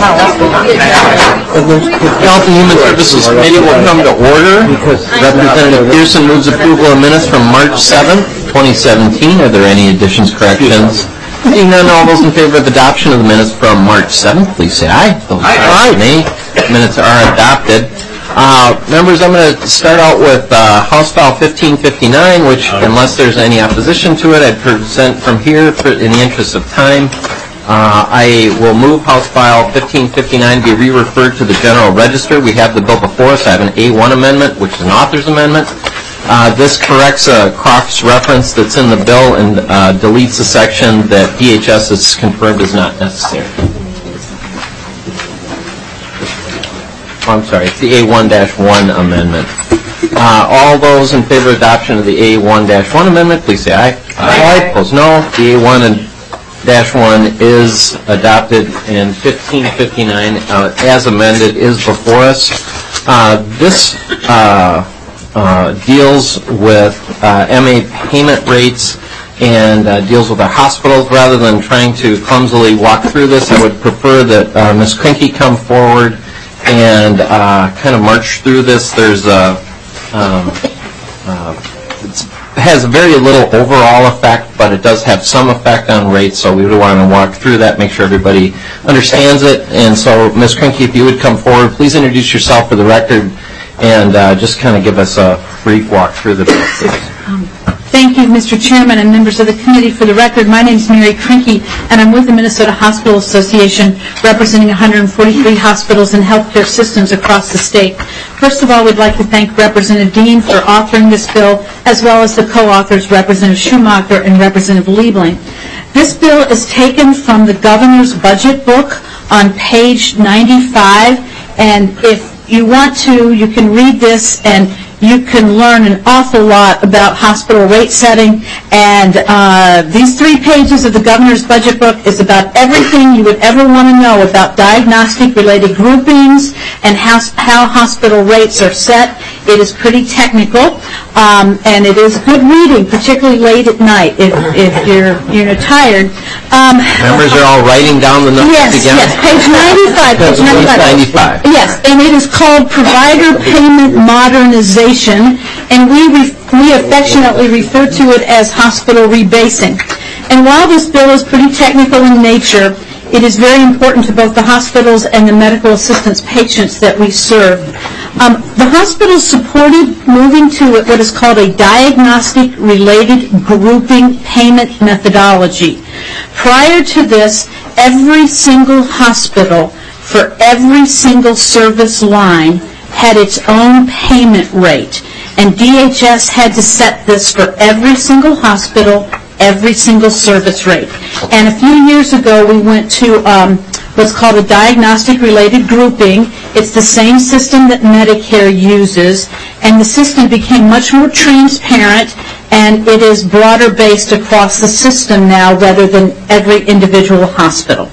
Health and Human Services Committee will come to order. Representative Pearson moves approval of minutes from March 7th, 2017. Are there any additions, corrections? Seeing none, all those in favor of adoption of the minutes from March 7th, please say aye. Those opposed, nay. Minutes are adopted. Members, I'm going to start out with House File 1559, which, unless there's any opposition to it, I'd present from here in the interest of time. I will move House File 1559 to be re-referred to the General Register. We have the bill before us. I have an A1 amendment, which is an author's amendment. This corrects a Crofts reference that's in the bill and deletes a section that DHS has confirmed is not necessary. I'm sorry, it's the A1-1 amendment. All those in favor of adoption of the A1-1 amendment, please say aye. Aye. Opposed, no. The A1-1 is adopted, and 1559, as amended, is before us. This deals with MA payment rates and deals with our hospitals. Rather than trying to clumsily walk through this, I would prefer that Ms. Krinke come forward and kind of march through this. There's it has very little overall effect, but it does have some effect on rates, so we would want to walk through that, make sure everybody understands it. And so, Ms. Krinke, if you would come forward, please introduce yourself for the record and just kind of give us a brief walk through the bill, please. Thank you, Mr. Chairman and members of the committee. For the record, my name is Mary Krinke, and I'm with the Minnesota Hospital Association, representing 143 hospitals and healthcare systems across the state. First of all, we'd like to thank Representative Dean for authoring this bill, as well as the co-authors, Representative Schumacher and Representative Liebling. This bill is taken from the governor's budget book on page 95, and if you want to, you can read this and you can learn an awful lot about hospital rate setting. And these 3 pages of the governor's budget book is about everything you would ever want to know about diagnostic-related groupings and how hospital rates are set. It is pretty technical, and it is good reading, particularly late at night if you're tired. Members are all writing down the numbers again? Yes, page 95. Page 95. Yes, and it is called Provider Payment Modernization, and we affectionately refer to it as hospital rebasing. And while this bill is pretty technical in nature, it is very important to both the hospitals and the medical assistance patients that we serve. The hospital supported moving to what is called a diagnostic-related grouping payment methodology. Prior to this, every single hospital for every single service line had its own payment rate, and DHS had to set this for every single hospital, every single service rate. And a few years ago, we went to what's called a diagnostic-related grouping. It's the same system that Medicare uses, and the system became much more transparent, and it is broader based across the system now rather than every individual hospital.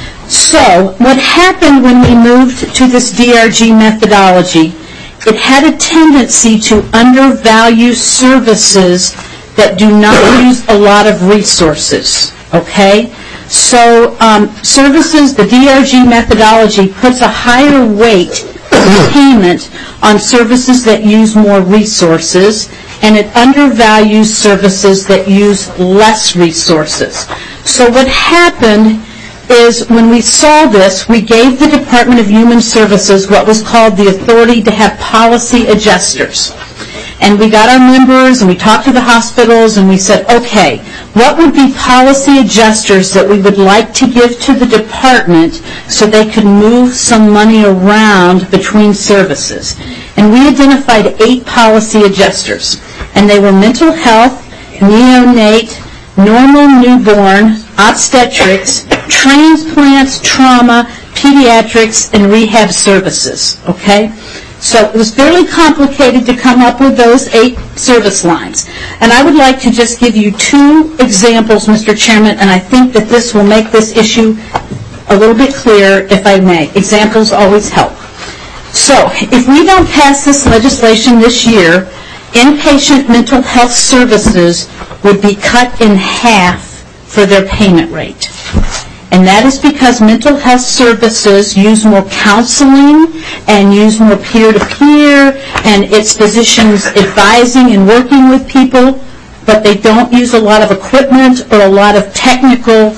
So what happened when we moved to this DRG methodology, it had a tendency to undervalue services that do not use a lot of resources, okay? So services, the DRG methodology puts a higher weight of payment on services that use more resources, and it undervalues services that use less resources. So what happened is when we saw this, we gave the Department of Human Services what was called the authority to have policy adjusters. And we got our members and we talked to the hospitals and we said, okay, what would be policy adjusters that we would like to give to the department so they could move some money around between services? And we identified 8 policy adjusters. And they were mental health, neonate, normal newborn, obstetrics, transplants, trauma, pediatrics, and rehab services, okay? So it was fairly complicated to come up with those 8 service lines. And I would like to just give you 2 examples, Mr. Chairman, and I think that this will make this issue a little bit clearer, if I may. Examples always help. So if we don't pass this legislation this year, inpatient mental health services would be cut in half for their payment rate. And that is because mental health services use more counseling and use more peer-to-peer, and it's physicians advising and working with people, but they don't use a lot of equipment or a lot of technical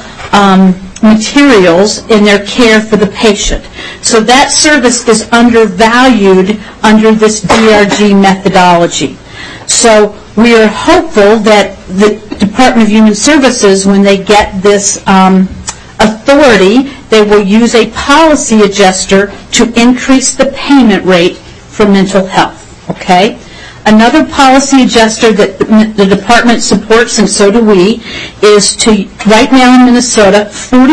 materials in their care for the patient. So that service is undervalued under this DRG methodology. So we are hopeful that the Department of Human Services, when they get this authority, they will use a policy adjuster to increase the payment rate for mental health. Okay? Another policy adjuster that the department supports, and so do we, is to, right now in Minnesota,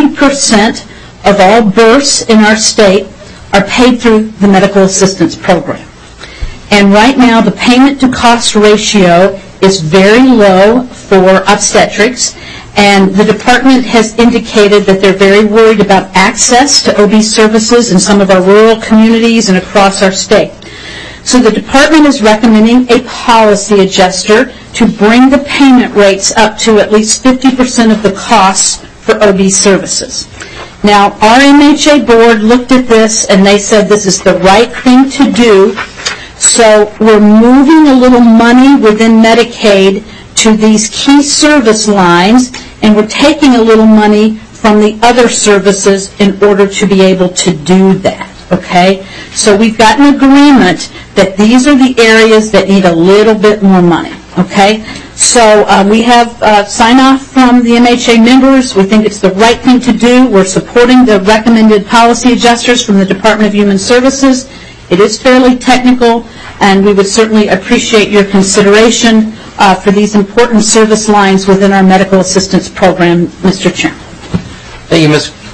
40% of all births in our state are paid through the medical assistance program. And right now the payment to cost ratio is very low for obstetrics, and the department has indicated that they're very worried about access to OB services in some of our rural communities and across our state. So the department is recommending a policy adjuster to bring the payment rates up to at least 50% of the costs for OB services. Now, our MHA board looked at this and they said this is the right thing to do. So we're moving a little money within Medicaid to these key service lines, and we're taking a little money from the other services in order to be able to do that. Okay? So we've got an agreement that these are the areas that need a little bit more money. Okay? So we have sign-off from the MHA members. We think it's the right thing to do. We're supporting the recommended policy adjusters from the Department of Human Services. It is fairly technical, and we would certainly appreciate your consideration for these important service lines within our medical assistance program, Mr. Chairman. Thank you,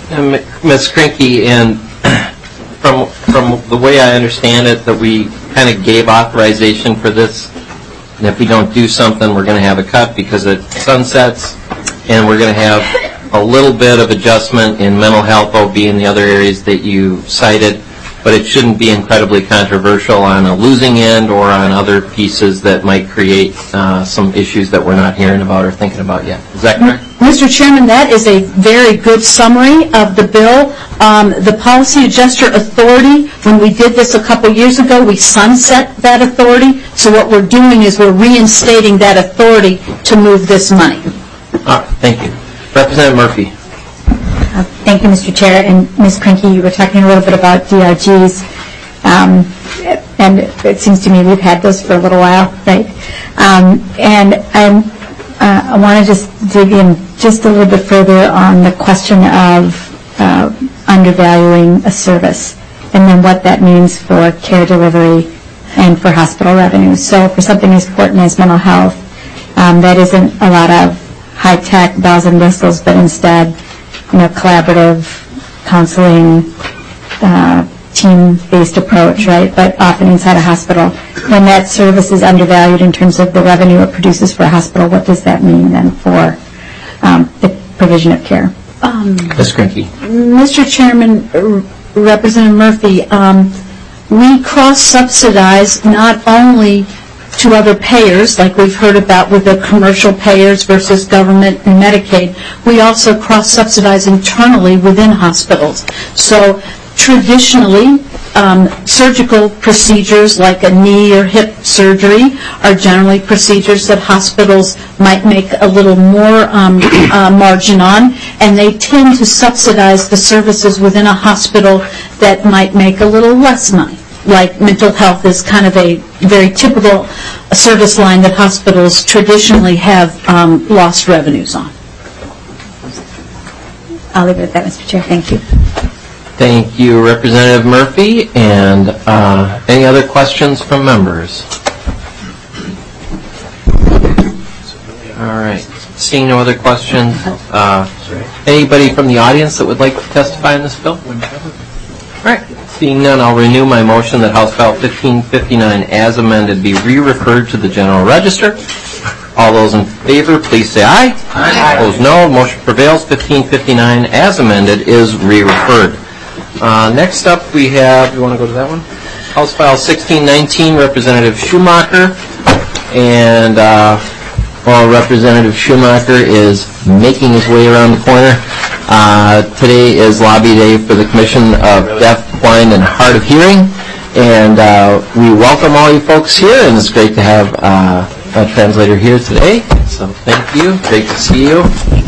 Ms. Krinke. And from the way I understand it, that we kind of gave authorization for this, and if we don't do something, we're going to have a cut because it sunsets, and we're going to have a little bit of adjustment in mental health, OB, and the other areas that you cited, but it shouldn't be incredibly controversial on a losing end or on other pieces that might create some issues that we're not hearing about or thinking about yet. Is that correct? Mr. Chairman, that is a very good summary of the bill. The policy adjuster authority, when we did this a couple years ago, we sunset that authority. So what we're doing is we're reinstating that authority to move this money. Thank you. Representative Murphy. Thank you, Mr. Chair. And Ms. Krinke, you were talking a little bit about DRGs, and it seems to me we've had those for a little while, right? And I want to just dig in just a little bit further on the question of undervaluing a service and then what that means for care delivery and for hospital revenues. So for something as important as mental health, that isn't a lot of high-tech bells and whistles, but instead, collaborative counseling, team-based approach, right? But often inside a hospital. When that service is undervalued in terms of the revenue it produces for a hospital, what does that mean then for the provision of care? Ms. Krinke. Mr. Chairman, Representative Murphy, we cross-subsidize not only to other payers, like we've heard about with the commercial payers versus government and Medicaid, we also cross-subsidize internally within hospitals. So traditionally, surgical procedures like a knee or hip surgery are generally procedures that hospitals might make a little more margin on, and they tend to subsidize the services within a hospital that might make a little less money. Like mental health is kind of a very typical service line that hospitals traditionally have lost revenues on. I'll leave it at that, Mr. Chair. Thank you. Thank you, Representative Murphy. And any other questions from members? All right. Seeing no other questions, anybody from the audience that would like to testify on this bill? All right. Seeing none, I'll renew my motion that House File 1559 as amended be re-referred to the General Register. All those in favor, please say aye. Aye. Opposed, no. Motion prevails. 1559 as amended is re-referred. Next up, we have, you want to go to that one? House File 1619, Representative Schumacher. And while Representative Schumacher is making his way around the corner, Today is lobby day for the Commission of Deaf, Blind, and Hard of Hearing, and we welcome all you folks here, and it's great to have a translator here today, so thank you. Great to see you.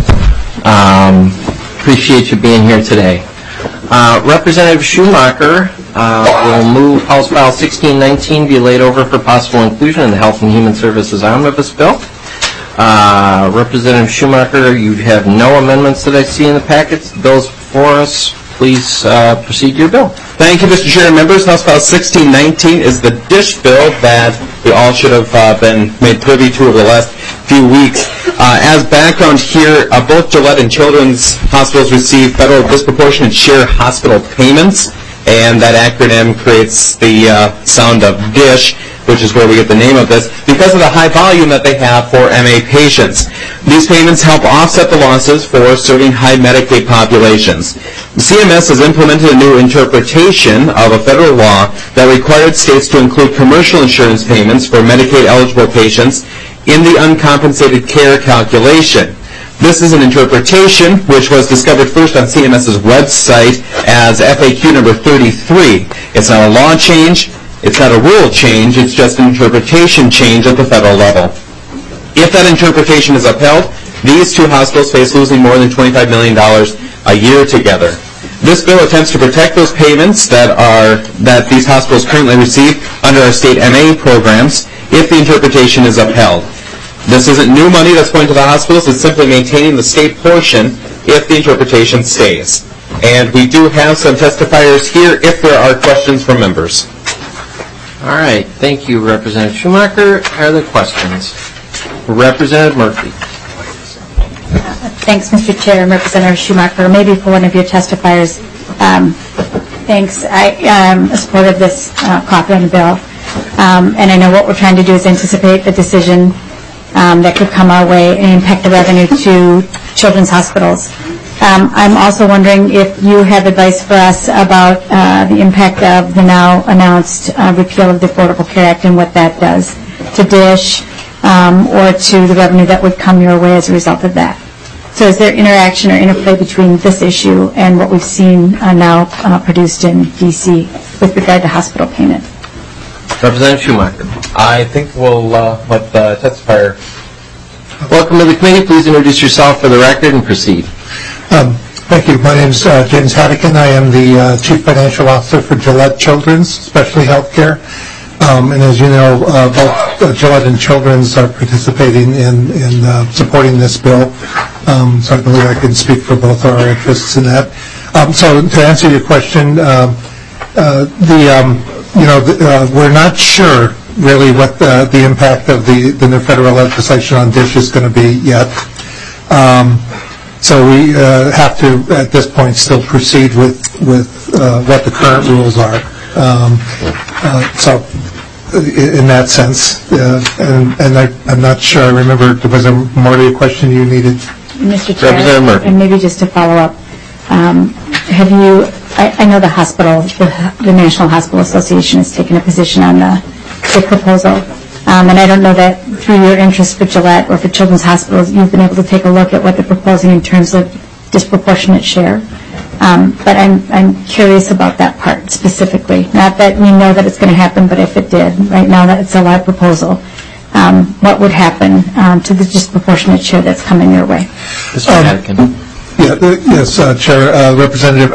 Appreciate you being here today. Representative Schumacher will move House File 1619 be laid over for possible inclusion in the Health and Human Services Omnibus Bill. Representative Schumacher, you have no amendments that I see in the packets. The bill's before us. Please proceed to your bill. Thank you, Mr. Chair and members. House File 1619 is the DISH bill that we all should have been made privy to over the last few weeks. As background here, both Gillette and Children's Hospitals receive federal disproportionate share hospital payments, and that acronym creates the sound of DISH, which is where we get the name of this, because of the high volume that they have for MA patients. These payments help offset the losses for serving high Medicaid populations. CMS has implemented a new interpretation of a federal law that required states to include commercial insurance payments for Medicaid-eligible patients in the uncompensated care calculation. This is an interpretation which was discovered first on CMS's website as FAQ number 33. It's not a law change. It's not a rule change, it's just an interpretation change at the federal level. If that interpretation is upheld, these two hospitals face losing more than $25 million a year together. This bill attempts to protect those payments that these hospitals currently receive under our state MA programs if the interpretation is upheld. This isn't new money that's going to the hospitals, it's simply maintaining the state portion if the interpretation stays. And we do have some testifiers here if there are questions from members. All right, thank you, Representative Schumacher. Are there questions? Representative Murphy. Thanks, Mr. Chair and Representative Schumacher. Maybe for one of your testifiers, thanks. I supported this copy on the bill, and I know what we're trying to do is anticipate the decision that could come our way and impact the revenue to children's hospitals. I'm also wondering if you have advice for us about the impact of the now announced repeal of the Affordable Care Act and what that does to DISH or to the revenue that would come your way as a result of that. So is there interaction or interplay between this issue and what we've seen now produced in D.C. with regard to hospital payment? Representative Schumacher. I think we'll let the testifier. Welcome to the committee. Please introduce yourself for the record and proceed. Thank you. My name is James Haddican. I am the Chief Financial Officer for Gillette Children's Specialty Healthcare. And as you know, both Gillette and Children's are participating in supporting this bill. So I believe I can speak for both our interests in that. So to answer your question, we're not sure really what the impact of the new federal legislation on DISH is going to be yet. So we have to, at this point, still proceed with what the current rules are. So in that sense, and I'm not sure I remember, was there more to your question you needed? Mr. Chair, and maybe just to follow up, have you, I know the National Hospital Association has taken a position on the proposal. And I don't know that through your interest for Gillette or for Children's Hospitals, you've been able to take a look at what they're proposing in terms of disproportionate share. But I'm curious about that part specifically. Not that we know that it's going to happen, but if it did, right now that it's a live proposal, what would happen to the disproportionate share that's coming your way? Mr. Hadkin. Yes, Chair, Representative.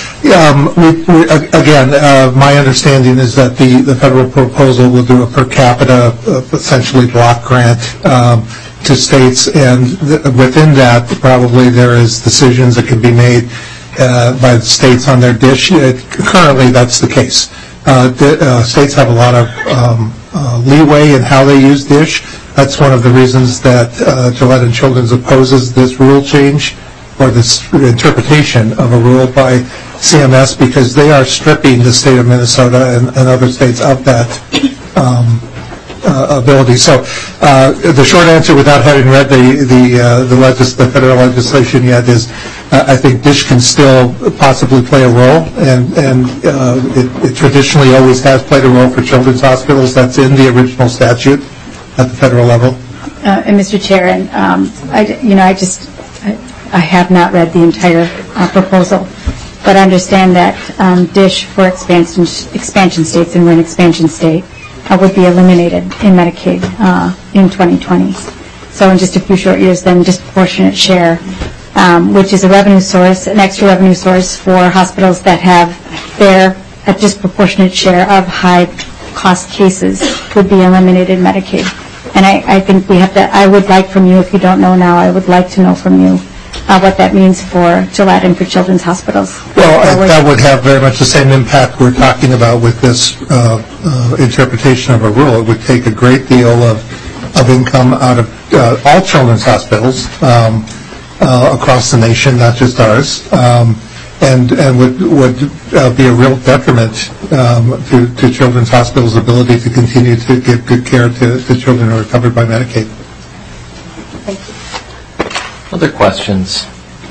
Again, my understanding is that the federal proposal will do a per capita, essentially block grant to states, and within that, probably there is decisions that can be made by the states on their DISH. Currently, that's the case. States have a lot of leeway in how they use DISH. That's one of the reasons that Gillette and Children's opposes this rule change, or this interpretation of a rule by CMS, because they are stripping the state of Minnesota and other states of that ability. So the short answer, without having read the federal legislation yet, is I think DISH can still possibly play a role, and it traditionally always has played a role for children's hospitals. That's in the original statute at the federal level. And Mr. Chair, and I have not read the entire proposal, but I understand that DISH for expansion states, and we're an expansion state, would be eliminated in Medicaid in 2020. So in just a few short years, then disproportionate share, which is a revenue source, an extra revenue source for hospitals that have a disproportionate share of high-cost cases would be eliminated in Medicaid. And I think we have to, I would like from you, if you don't know now, I would like to know from you what that means for Gillette and for children's hospitals. Well, that would have very much the same impact we're talking about with this interpretation of a rule. It would take a great deal of income out of all children's hospitals across the nation, not just ours, and would be a real detriment to children's hospitals' ability to continue to give good care to children who are covered by Medicaid. Thank you. Other questions?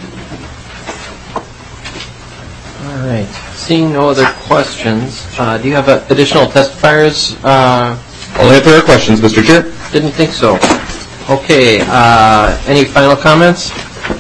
All right. Seeing no other questions, do you have additional testifiers? Only if there are questions, Mr. Chair. Didn't think so. Okay. Any final comments?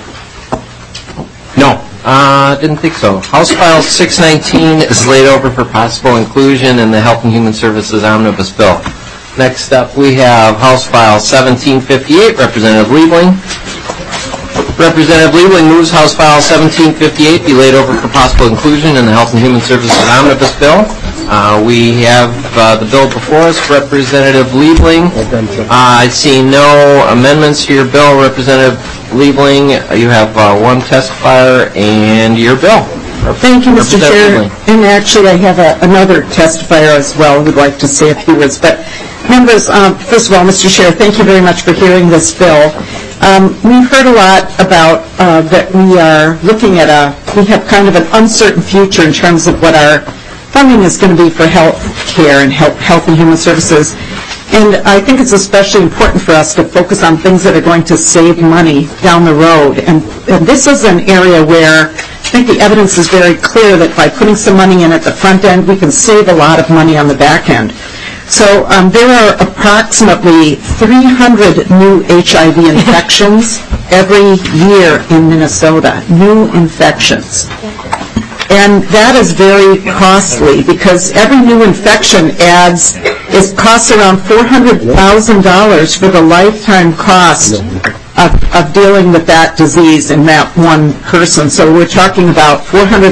No. Didn't think so. House File 619 is laid over for possible inclusion in the Health and Human Services Omnibus Bill. Next up, we have House File 1758, Representative Liebling. Representative Liebling moves House File 1758 be laid over for possible inclusion in the Health and Human Services Omnibus Bill. We have the bill before us. Representative Liebling, I see no amendments to your bill. Representative Liebling, you have one testifier and your bill. Thank you, Mr. Chair. And actually, I have another testifier as well who would like to say a few words. But members, first of all, Mr. Chair, thank you very much for hearing this bill. We've heard a lot about that we are looking at we have kind of an uncertain future in terms of what our funding is going to be for health care and health and human services. And I think it's especially important for us to focus on things that are going to save money down the road. And this is an area where I think the evidence is very clear that by putting some money in at the front end, we can save a lot of money on the back end. So there are approximately 300 new HIV infections every year in Minnesota, new infections. And that is very costly because every new infection costs around $400,000 for the lifetime cost of dealing with that disease in that one person. So we're talking about $400,000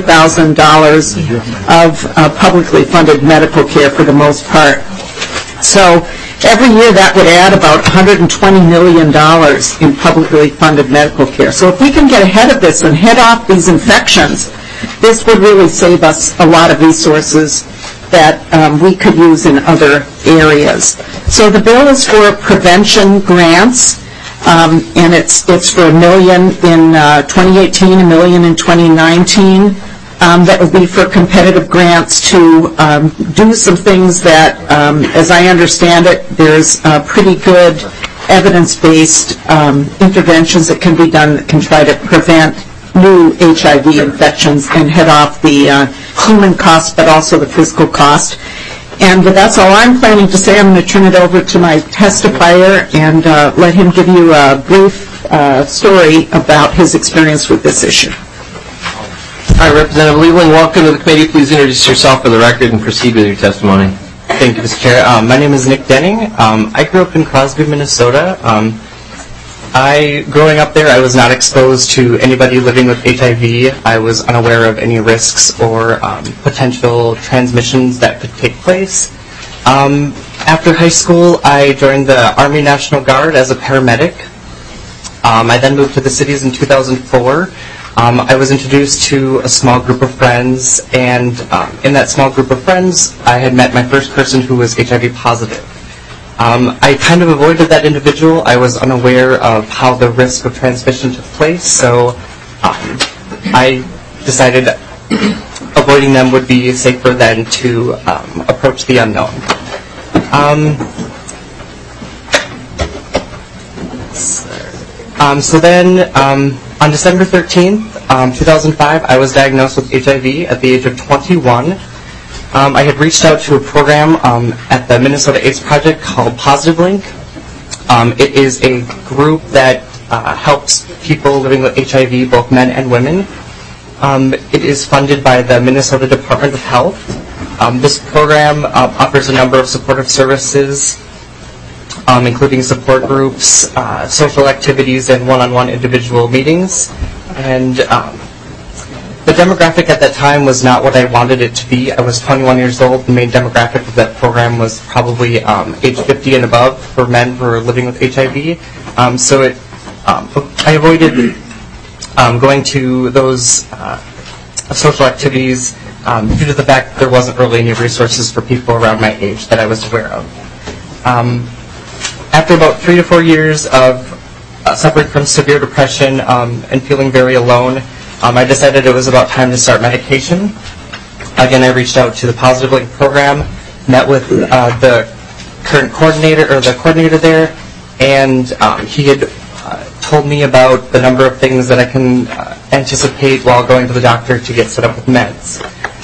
of publicly funded medical care for the most part. So every year that would add about $120 million in publicly funded medical care. So if we can get ahead of this and head off these infections, this would really save us a lot of resources that we could use in other areas. So the bill is for prevention grants, and it's for $1 million in 2018, $1 million in 2019. That would be for competitive grants to do some things that, as I understand it, there's pretty good evidence-based interventions that can be done that can try to prevent new HIV infections and head off the human cost but also the physical cost. And that's all I'm planning to say. I'm going to turn it over to my testifier and let him give you a brief story about his experience with this issue. All right, Representative Liebling, welcome to the committee. Please introduce yourself for the record and proceed with your testimony. Thank you, Mr. Chair. My name is Nick Denning. I grew up in Crosby, Minnesota. Growing up there, I was not exposed to anybody living with HIV. I was unaware of any risks or potential transmissions that could take place. After high school, I joined the Army National Guard as a paramedic. I then moved to the cities in 2004. I was introduced to a small group of friends, and in that small group of friends, I had met my first person who was HIV positive. I kind of avoided that individual. I was unaware of how the risk of transmission took place, so I decided avoiding them would be safer than to approach the unknown. So then, on December 13th, 2005, I was diagnosed with HIV at the age of 21. I had reached out to a program at the Minnesota AIDS Project called Positive Link. It is a group that helps people living with HIV, both men and women. It is funded by the Minnesota Department of Health. This program offers a number of supportive services, including support groups, social activities, and one-on-one individual meetings. And the demographic at that time was not what I wanted it to be. I was 21 years old. The main demographic of that program was probably age 50 and above for men who are living with HIV. So I avoided going to those social activities due to the fact that there wasn't really any resources for people around my age that I was aware of. After about 3 to 4 years of suffering from severe depression and feeling very alone, I decided it was about time to start medication. Again, I reached out to the Positive Link program, met with the current coordinator, or the coordinator there, and he had told me about the number of things that I can anticipate while going to the doctor to get set up with meds.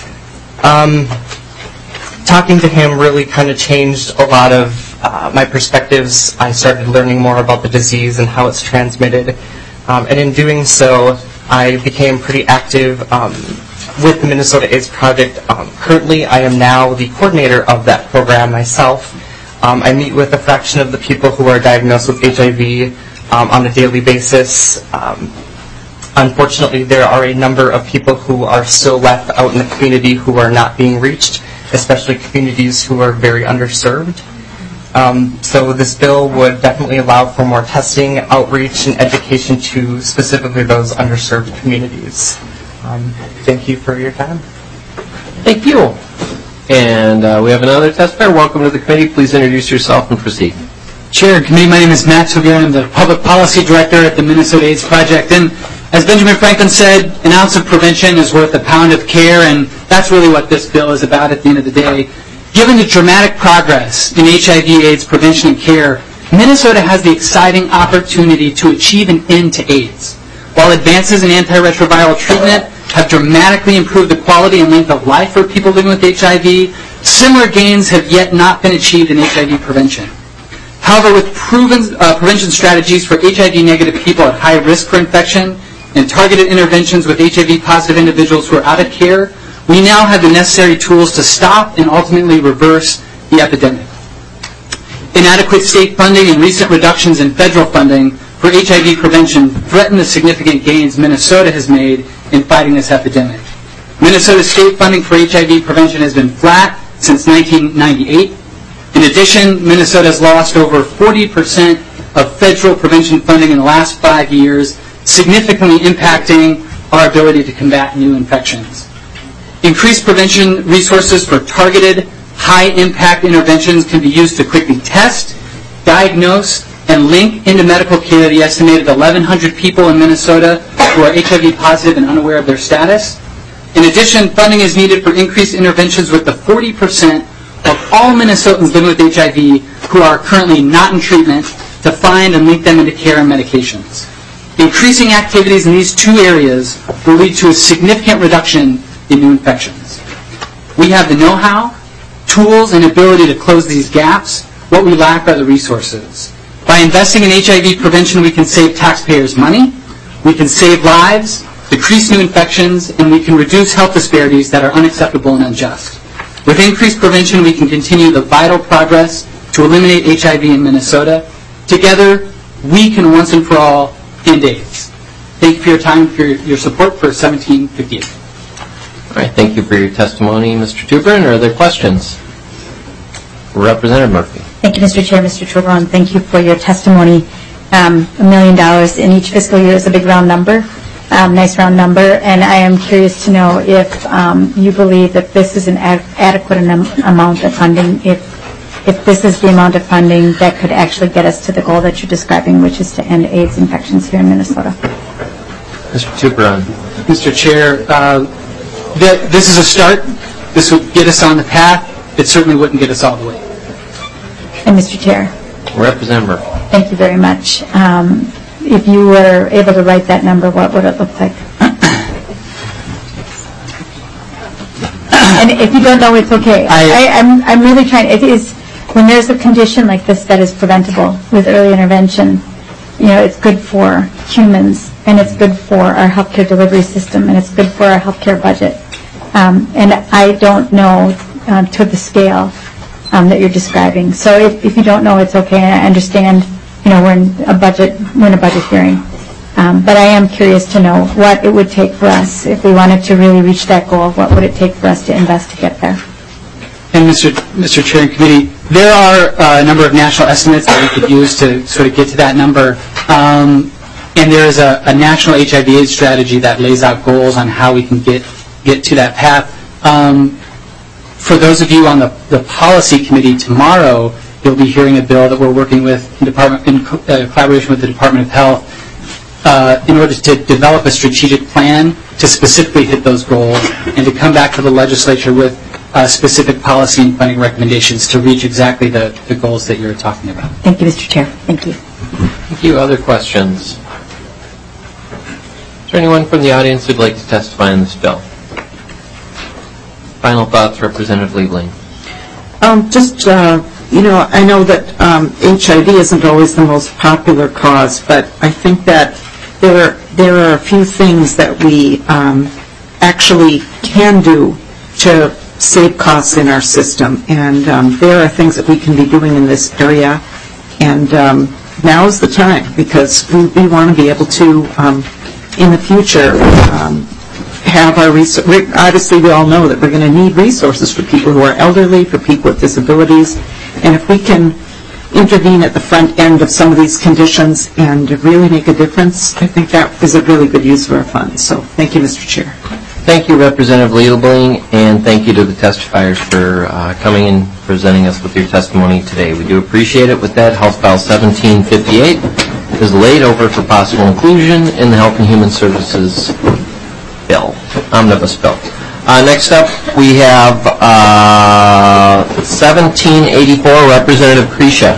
Talking to him really kind of changed a lot of my perspectives. I started learning more about the disease and how it's transmitted, and in doing so, I became pretty active with the Minnesota AIDS Project. Currently, I am now the coordinator of that program myself. I meet with a fraction of the people who are diagnosed with HIV on a daily basis. Unfortunately, there are a number of people who are still left out in the community who are not being reached, especially communities who are very underserved. So this bill would definitely allow for more testing, outreach, and education to specifically those underserved communities. Thank you for your time. Thank you. And we have another testifier. Welcome to the committee. Please introduce yourself and proceed. Chair and committee, my name is Matt Togier. I'm the Public Policy Director at the Minnesota AIDS Project. And as Benjamin Franklin said, an ounce of prevention is worth a pound of care, and that's really what this bill is about at the end of the day. Given the dramatic progress in HIV/AIDS prevention and care, Minnesota has the exciting opportunity to achieve an end to AIDS. While advances in antiretroviral treatment have dramatically improved the quality and length of life for people living with HIV, similar gains have yet not been achieved in HIV prevention. However, with proven prevention strategies for HIV-negative people at high risk for infection and targeted interventions with HIV-positive individuals who are out of care, we now have the necessary tools to stop and ultimately reverse the epidemic. Inadequate state funding and recent reductions in federal funding for HIV prevention threaten the significant gains Minnesota has made in fighting this epidemic. Minnesota state funding for HIV prevention has been flat since 1998. In addition, Minnesota has lost over 40% of federal prevention funding in the last 5 years, significantly impacting our ability to combat new infections. Increased prevention resources for targeted, high-impact interventions can be used to quickly test, diagnose, and link into medical care the estimated 1,100 people in Minnesota who are HIV positive and unaware of their status. In addition, funding is needed for increased interventions with the 40% of all Minnesotans living with HIV who are currently not in treatment to find and link them into care and medications. Increasing activities in these two areas will lead to a significant reduction in new infections. We have the know-how, tools, and ability to close these gaps. What we lack are the resources. By investing in HIV prevention, we can save taxpayers money, we can save lives, decrease new infections, and we can reduce health disparities that are unacceptable and unjust. With increased prevention, we can continue the vital progress to eliminate HIV in Minnesota. Together, we can once and for all end AIDS. Thank you for your time, for your support for 1758. All right, thank you for your testimony, Mr. Tubron. Are there questions? Representative Murphy. Thank you, Mr. Chair. Mr. Tubron, thank you for your testimony. $1 million in each fiscal year is a big round number, nice round number, and I am curious to know if you believe that this is an adequate amount of funding, if this is the amount of funding that could actually get us to the goal that you're describing, which is to end AIDS infections here in Minnesota. Mr. Tubron. Mr. Chair, this is a start. This would get us on the path. It certainly wouldn't get us all the way. And Mr. Chair. Representative Murphy. Thank you very much. If you were able to write that number, what would it look like? And if you don't know, it's okay. I'm really trying. It is when there's a condition like this that is preventable with early intervention. it's good for humans, and it's good for our healthcare delivery system, and it's good for our healthcare budget. And I don't know to the scale that you're describing. So if you don't know, it's okay. I understand, we're in a budget hearing. But I am curious to know what it would take for us if we wanted to really reach that goal. What would it take for us to invest to get there? And Mr. Chair and Committee, there are a number of national estimates that we could use to sort of get to that number. And there is a national HIV/AIDS strategy that lays out goals on how we can get to that path. For those of you on the policy committee tomorrow, you'll be hearing a bill that we're working with in collaboration with the Department of Health in order to develop a strategic plan to specifically hit those goals and to come back to the legislature with specific policy and funding recommendations to reach exactly the goals that you're talking about. Thank you, Mr. Chair. Thank you. Thank you. Other questions? Is there anyone from the audience who'd like to testify on this bill? Final thoughts, Representative Liebling. I know that HIV isn't always the most popular cause, but I think that there are a few things that we actually can do to save costs in our system, and there are things that we can be doing in this area, and now is the time, because we want to be able to, in the future, have our resources. Obviously, we all know that we're going to need resources for people who are elderly, for people with disabilities, and if we can intervene at the front end of some of these conditions and really make a difference, I think that is a really good use of our funds. So thank you, Mr. Chair. Thank you, Representative Liebling, and thank you to the testifiers for coming and presenting us with your testimony today. We do appreciate it. With that, House File 1758 is laid over for possible inclusion in the Health and Human Services bill, omnibus bill. Next up, we have 1784, Representative Krisha.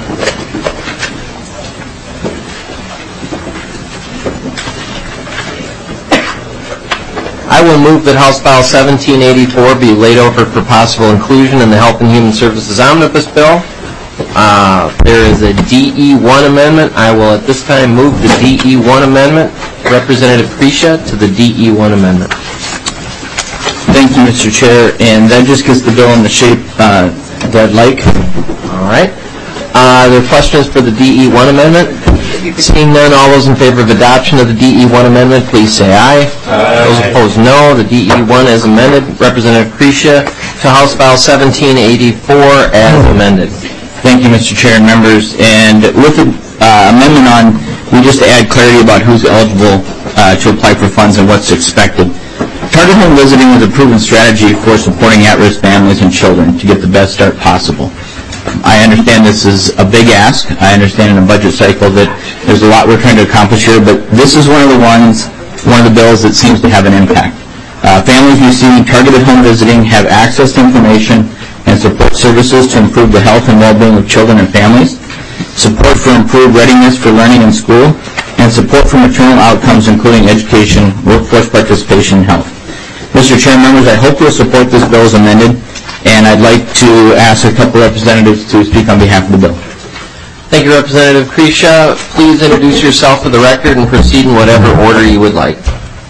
I will move that House File 1784 be laid over for possible inclusion in the Health and Human Services omnibus bill. There is a DE1 amendment. I will at this time move the DE1 amendment. Representative Krisha to the DE1 amendment. Thank you, Mr. Chair, and that just gets the bill in the shape that I'd like. All right. Are there questions for the DE1 amendment? Seeing none, all those in favor of adoption of the DE1 amendment, please say aye. Aye. Those opposed, no. The DE1 is amended. Representative Krisha to House File 1784 as amended. Thank you, Mr. Chair and members. And with the amendment on, we just add clarity about who's eligible to apply for funds and what's expected. Target home visiting is a proven strategy for supporting at-risk families and children to get the best start possible. I understand this is a big ask. I understand in a budget cycle that there's a lot we're trying to accomplish here, but this is one of the bills that seems to have an impact. Families receiving targeted home visiting have access to information and support services to improve the health and well-being of children and families, support for improved readiness for learning in school, and support for maternal outcomes including education, workforce participation, and health. Mr. Chair, members, I hope you'll support this bill as amended, and I'd like to ask a couple representatives to speak on behalf of the bill. Thank you, Representative Krisha. Please introduce yourself for the record and proceed in whatever order you would like.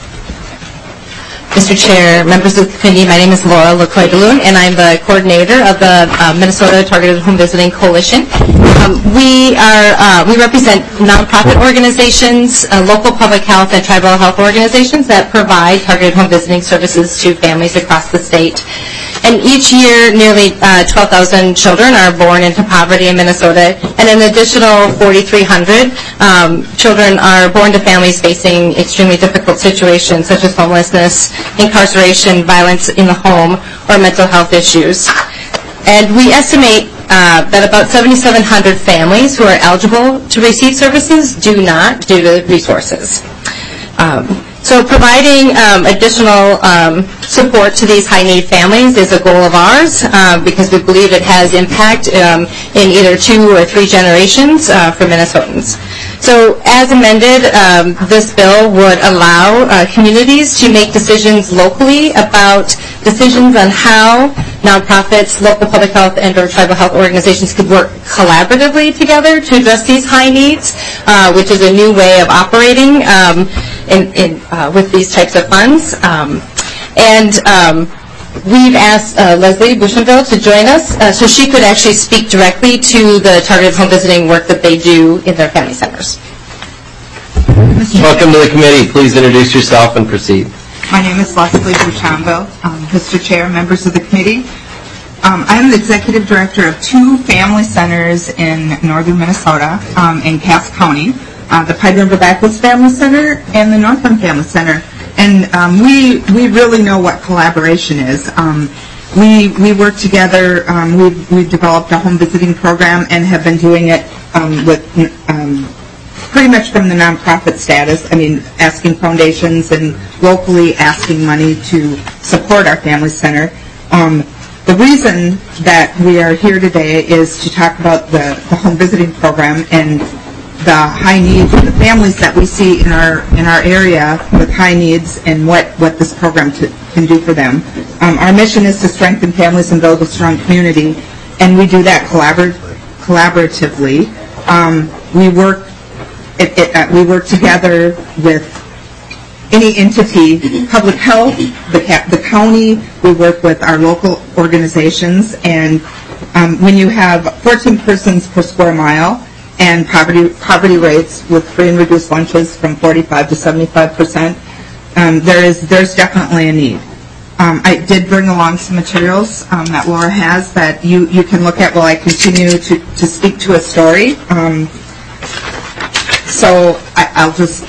Mr. Chair, members of the committee, my name is Laura LaCroix-DeLune, and I'm the coordinator of the Minnesota Targeted Home Visiting Coalition. We represent nonprofit organizations, local public health and tribal health organizations that provide targeted home visiting services to families across the state. And each year, nearly 12,000 children are born into poverty in Minnesota, and an additional 4,300 children are born to families facing extremely difficult situations such as homelessness, incarceration, violence in the home, or mental health issues. And we estimate that about 7,700 families who are eligible to receive services do not due to resources. So providing additional support to these high-need families is a goal of ours because we believe it has impact in either 2 or 3 generations for Minnesotans. So as amended, this bill would allow communities to make decisions locally about decisions on how nonprofits, local public health, and or tribal health organizations could work collaboratively together to address these high needs, which is a new way of operating with these types of funds. We've asked Leslie Bushenville to join us so she could actually speak directly to the targeted home visiting work that they do in their family centers. Welcome to the committee. Please introduce yourself and proceed. My name is Leslie Bushenville. Mr. Chair, members of the committee. I am the executive director of 2 family centers in northern Minnesota in Cass County, the Pine River Backwoods Family Center and the Northland Family Center. And we really know what collaboration is. We work together. We've developed a home visiting program and have been doing it with pretty much from the nonprofit status. I mean, asking foundations and locally asking money to support our family center. The reason that we are here today is to talk about the home visiting program and the high needs of the families that we see in our area with high needs and what this program can do for them. Our mission is to strengthen families and build a strong community, and we do that collaboratively. We work together with any entity, public health, the county. We work with our local organizations, and when you have 14 persons per square mile, and poverty rates with free and reduced lunches from 45 to 75%, there's definitely a need. I did bring along some materials that Laura has that you can look at while I continue to speak to a story. So I'll just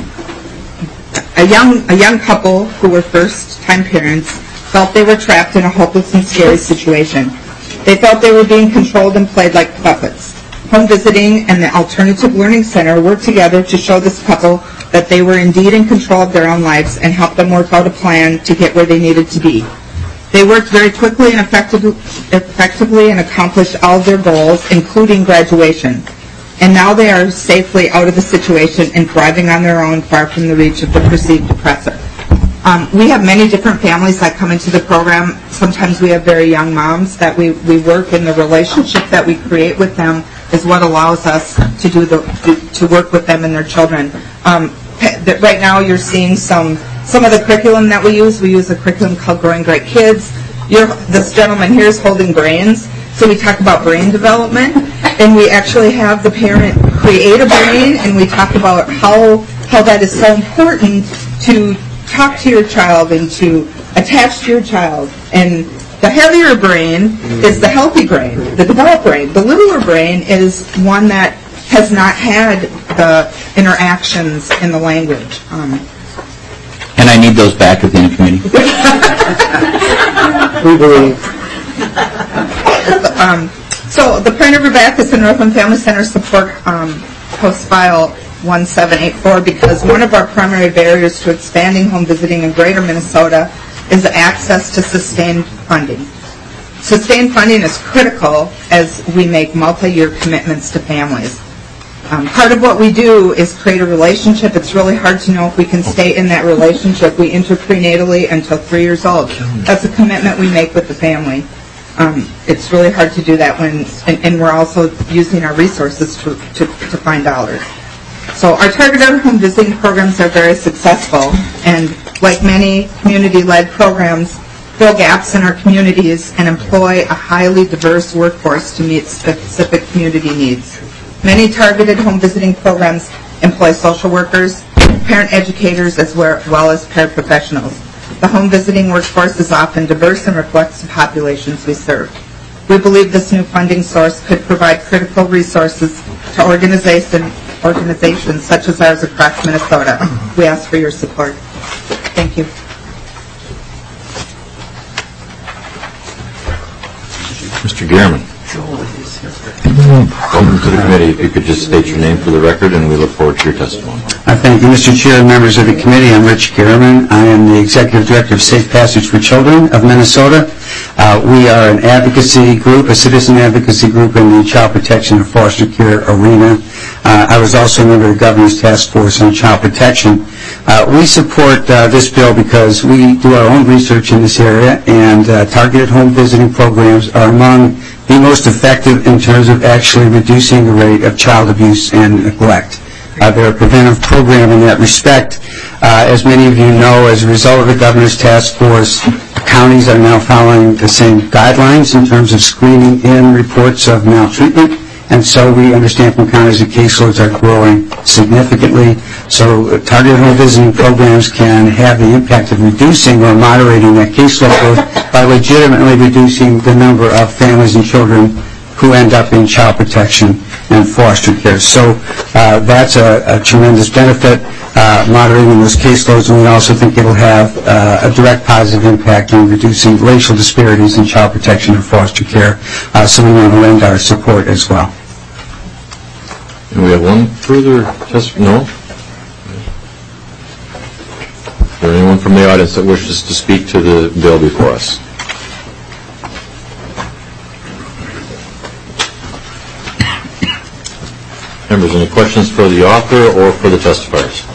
a young couple who were first-time parents felt they were trapped in a hopeless and scary situation. They felt they were being controlled and played like puppets. Home Visiting and the Alternative Learning Center worked together to show this couple that they were indeed in control of their own lives and help them work out a plan to get where they needed to be. They worked very quickly and effectively and accomplished all of their goals, including graduation. And now they are safely out of the situation and thriving on their own, far from the reach of the perceived oppressor. We have many different families that come into the program. Sometimes we have very young moms that we work, and the relationship that we create with them is what allows us to work with them and their children. Right now you're seeing some of the curriculum that we use. We use a curriculum called Growing Great Kids. This gentleman here is holding brains, so we talk about brain development, and we actually have the parent create a brain, and we talk about how that is so important to talk to your child and to attach to your child. And the heavier brain is the healthy brain, the developed brain. The littler brain is one that has not had the interactions in the language. And I need those back within the committee. We believe. So the Pine River Baptist and Northland Family Center support House File 1784 because one of our primary barriers to expanding home visiting in greater Minnesota is access to sustained funding. Sustained funding is critical as we make multi-year commitments to families. Part of what we do is create a relationship. It's really hard to know if we can stay in that relationship. We enter prenatally until 3 years old. That's a commitment we make with the family. It's really hard to do that and we're also using our resources to find dollars. So our targeted home visiting programs are very successful, and like many community-led programs, fill gaps in our communities and employ a highly diverse workforce to meet specific community needs. Many targeted home visiting programs employ social workers, parent educators, as well as paraprofessionals. The home visiting workforce is often diverse and reflects the populations we serve. We believe this new funding source could provide critical resources to organizations such as ours across Minnesota. We ask for your support. Thank you. Mr. Gehrman. Welcome to the committee. If you could just state your name for the record, and we look forward to your testimony. Thank you, Mr. Chair and members of the committee. I'm Rich Garriman. I am the Executive Director of Safe Passage for Children of Minnesota. We are an advocacy group, a citizen advocacy group in the child protection and foster care arena. I was also a member of the Governor's Task Force on Child Protection. We support this bill because we do our own research in this area, and targeted home visiting programs are among the most effective in terms of actually reducing the rate of child abuse and neglect. They're a preventive program in that respect. As many of you know, as a result of the Governor's Task Force, counties are now following the same guidelines in terms of screening in reports of maltreatment, and so we understand from counties that caseloads are growing significantly. So targeted home visiting programs can have the impact of reducing or moderating that caseload growth by legitimately reducing the number of families and children who end up in child protection and foster care. So that's a tremendous benefit, moderating those caseloads, and we also think it will have a direct positive impact on reducing racial disparities in child protection and foster care. So we want to lend our support as well. And we have one further testimony. No? Is there anyone from the audience that wishes to speak to the bill before us? Members, any questions for the author or for the testifiers?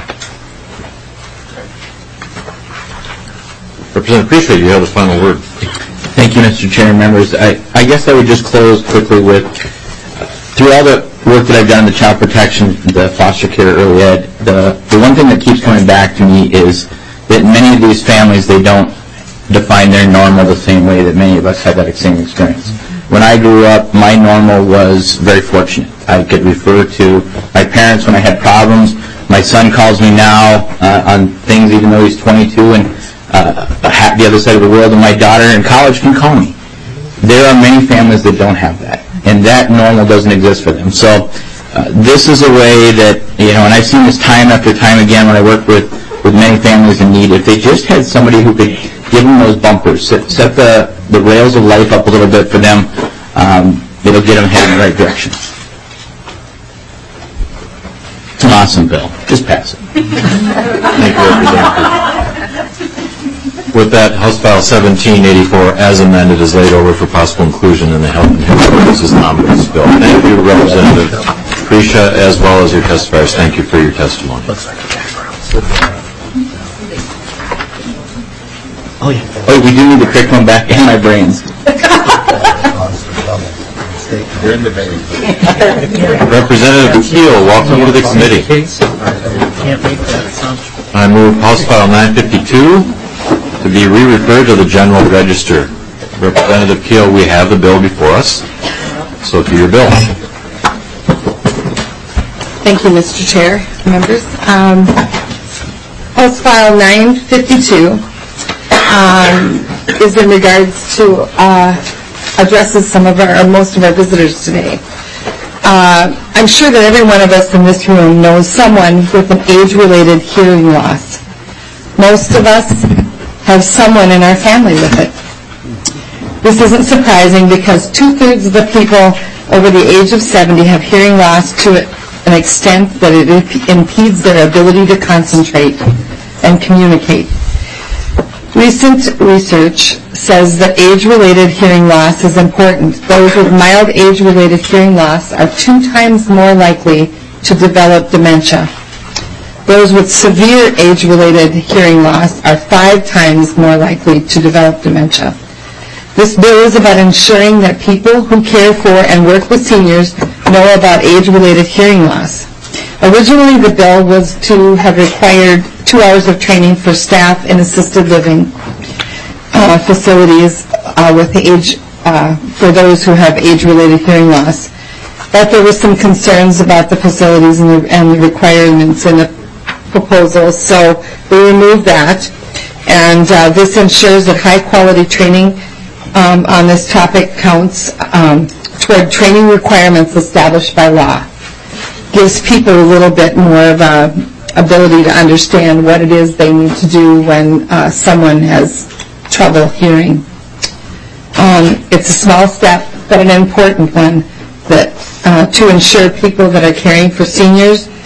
Representative Priestley, you have the final word. Thank you, Mr. Chair and members. I guess I would just close quickly with, through all the work that I've done in the child protection, the foster care, early ed, the one thing that keeps coming back to me is that many of these families, they don't define their normal the same way that many of us had that same experience. When I grew up, my normal was very fortunate. I could refer to my parents when I had problems. My son calls me now on things, even though he's 22 and the other side of the world, and my daughter in college can call me. There are many families that don't have that, and that normal doesn't exist for them. So this is a way that, and I've seen this time after time again when I work with many families in need. If they just had somebody who could give them those bumpers, set the rails of life up a little bit for them, it'll get them headed in the right direction. It's an awesome bill. Just pass it. Thank you, Representative. With that, House File 1784, as amended, is laid over for possible inclusion in the Health and Human Services Omnibus Bill. Thank you, Representative Prisha, as well as your testifiers. Thank you for your testimony. Oh, we do need the quick one back in my brains. Representative Keel, welcome to the committee. I move House File 952 to be re-referred to the General Register. Representative Keel, we have the bill before us. So to your bill. Thank you, Mr. Chair, members. House File 952 is in regards to addresses most of our visitors today. I'm sure that every one of us in this room knows someone with an age-related hearing loss. Most of us have someone in our family with it. This isn't surprising because 2/3 of the people over the age of 70 have hearing loss to an extent that it impedes their ability to concentrate and communicate. Recent research says that age-related hearing loss is important. Those with mild age-related hearing loss are 2 times more likely to develop dementia. Those with severe age-related hearing loss are 5 times more likely to develop dementia. This bill is about ensuring that people who care for and work with seniors know about age-related hearing loss. Originally, the bill was to have required 2 hours of training for staff in assisted living facilities for those who have age-related hearing loss. But there were some concerns about the facilities and the requirements in the proposal, so we removed that. And this ensures that high-quality training on this topic counts toward training requirements established by law. Gives people a little bit more of a ability to understand what it is they need to do when someone has trouble hearing. It's a small step, but an important one to ensure people that are caring for seniors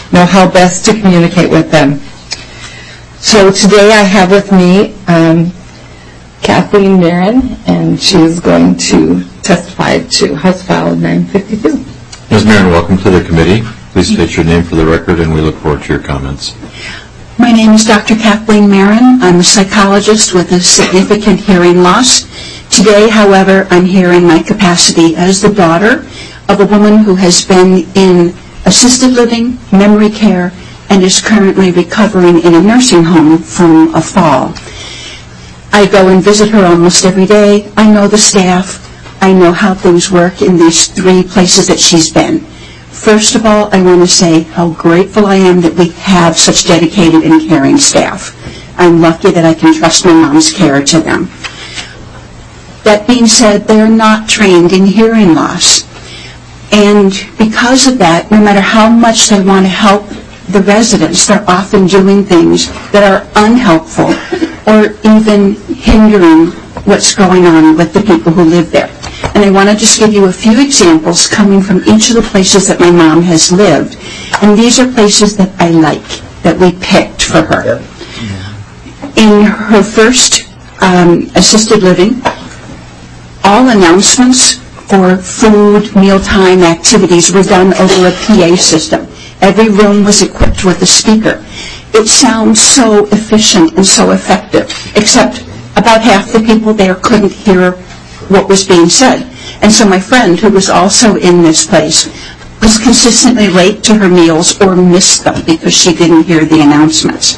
know how best to communicate with them. So today I have with me Kathleen Marin, and she is going to testify to House File 952. Ms. Marin, welcome to the committee. Please state your name for the record, and we look forward to your comments. My name is Dr. Kathleen Marin. I'm a psychologist with a significant hearing loss. Today, however, I'm here in my capacity as the daughter of a woman who has been in assisted living, memory care, and is currently recovering in a nursing home from a fall. I go and visit her almost every day. I know the staff. I know how things work in these 3 places that she's been. First of all, I want to say how grateful I am that we have such dedicated and caring staff. I'm lucky that I can trust my mom's care to them. That being said, they're not trained in hearing loss. And because of that, no matter how much they want to help the residents, they're often doing things that are unhelpful or even hindering what's going on with the people who live there. And I want to just give you a few examples coming from each of the places that my mom has lived. And these are places that I like, that we picked for her. In her first assisted living, all announcements for food, mealtime activities were done over a PA system. Every room was equipped with a speaker. It sounds so efficient and so effective, except about half the people there couldn't hear what was being said. And so my friend, who was also in this place, was consistently late to her meals or missed them because she didn't hear the announcements.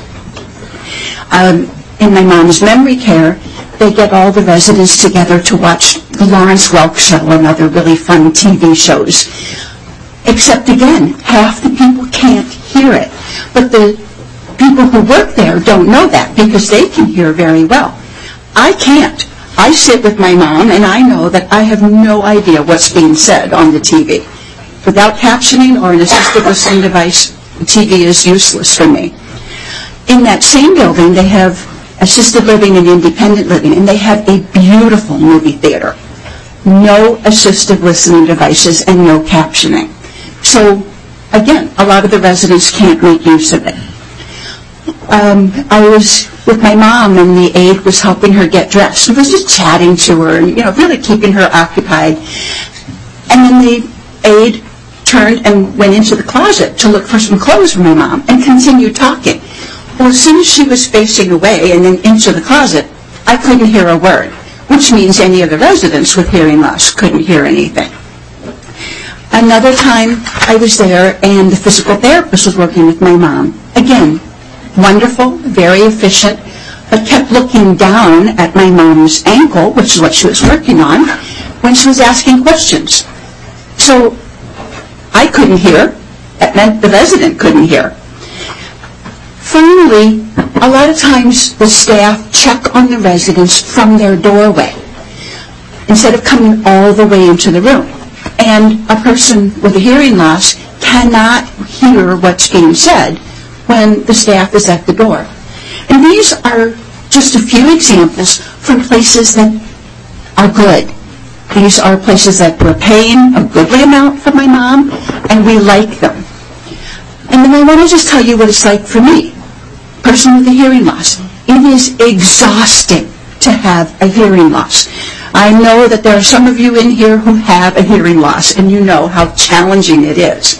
In my mom's memory care, they get all the residents together to watch the Lawrence Welk Show and other really fun TV shows. Except again, half the people can't hear it. But the people who work there don't know that because they can hear very well. I can't. I sit with my mom and I know that I have no idea what's being said on the TV. Without captioning or an assisted listening device, the TV is useless for me. In that same building, they have assisted living and independent living, and they have a beautiful movie theater. No assisted listening devices and no captioning. So, again, a lot of the residents can't make use of it. I was with my mom, and the aide was helping her get dressed. She was just chatting to her and, really keeping her occupied. And then the aide turned and went into the closet to look for some clothes for my mom and continued talking. Well, as soon as she was facing away and then into the closet, I couldn't hear a word, which means any of the residents with hearing loss couldn't hear anything. Another time I was there and the physical therapist was working with my mom. Again, wonderful, very efficient, but kept looking down at my mom's ankle, which is what she was working on, when she was asking questions. So I couldn't hear. That meant the resident couldn't hear. Finally, a lot of times the staff check on the residents from their doorway instead of coming all the way into the room. And a person with a hearing loss cannot hear what's being said when the staff is at the door. And these are just a few examples from places that are good. These are places that we're paying a goodly amount for my mom, and we like them. And then I want to just tell you what it's like for me, person with a hearing loss. It is exhausting to have a hearing loss. I know that there are some of you in here who have a hearing loss, and you know how challenging it is.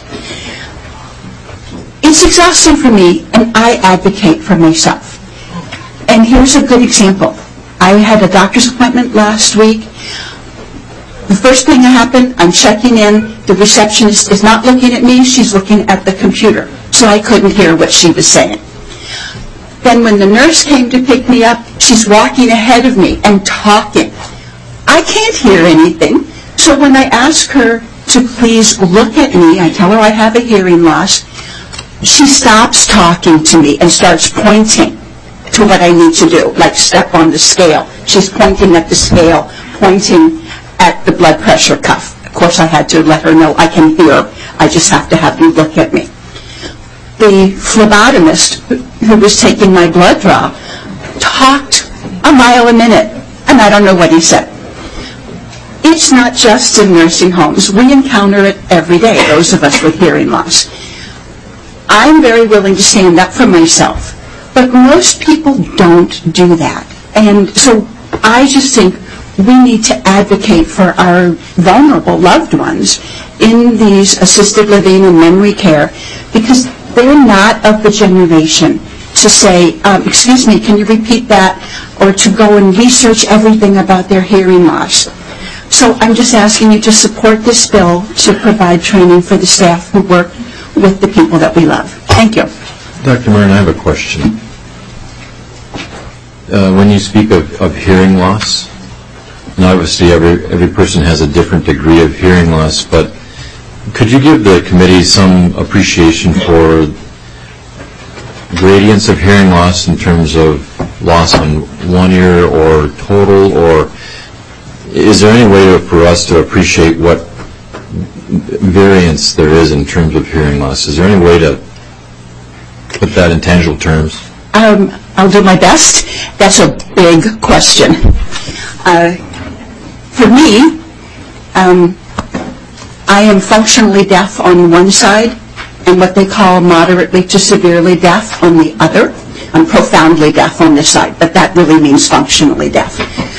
It's exhausting for me, and I advocate for myself. And here's a good example. I had a doctor's appointment last week. The first thing that happened, I'm checking in. The receptionist is not looking at me. She's looking at the computer. So I couldn't hear what she was saying. Then when the nurse came to pick me up, she's walking ahead of me and talking. I can't hear anything. So when I ask her to please look at me, I tell her I have a hearing loss, she stops talking to me and starts pointing to what I need to do, like step on the scale. She's pointing at the scale, pointing at the blood pressure cuff. Of course, I had to let her know I can hear. I just have to have you look at me. The phlebotomist who was taking my blood draw talked a mile a minute, and I don't know what he said. It's not just in nursing homes. We encounter it every day, those of us with hearing loss. I'm very willing to stand up for myself, but most people don't do that. And so I just think we need to advocate for our vulnerable loved ones in these assisted living and memory care, because they're not of the generation to say, excuse me, can you repeat that, or to go and research everything about their hearing loss. So I'm just asking you to support this bill to provide training for the staff who work with the people that we love. Thank you. Dr. Marin, I have a question. When you speak of hearing loss, and obviously every person has a different degree of hearing loss, but could you give the committee some appreciation for gradients of hearing loss in terms of loss on one ear or total, or is there any way for us to appreciate what variance there is in terms of hearing loss? Is there any way to put that in tangible terms? I'll do my best. That's a big question. For me, I am functionally deaf on one side and what they call moderately to severely deaf on the other. I'm profoundly deaf on this side, but that really means functionally deaf.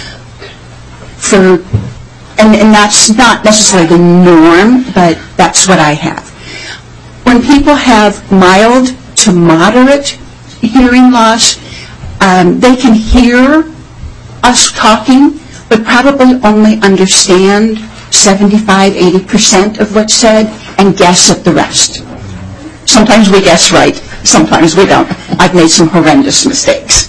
And that's not necessarily the norm, but that's what I have. When people have mild to moderate hearing loss, they can hear us talking, but probably only understand 75-80% of what's said and guess at the rest. Sometimes we guess right, sometimes we don't. I've made some horrendous mistakes.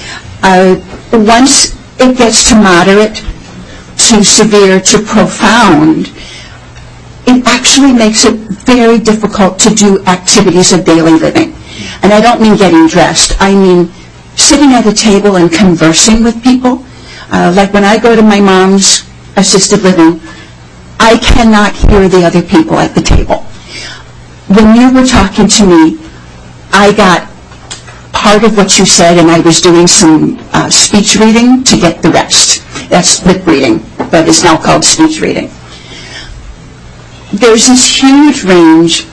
Once it gets to moderate, to severe, to profound, it actually makes it very difficult to do activities of daily living. And I don't mean getting dressed. I mean sitting at a table and conversing with people. Like when I go to my mom's assisted living, I cannot hear the other people at the table. When you were talking to me, I got part of what you said, and I was doing some speech reading to get the rest. That's lip reading, but it's now called speech reading. There's this huge range,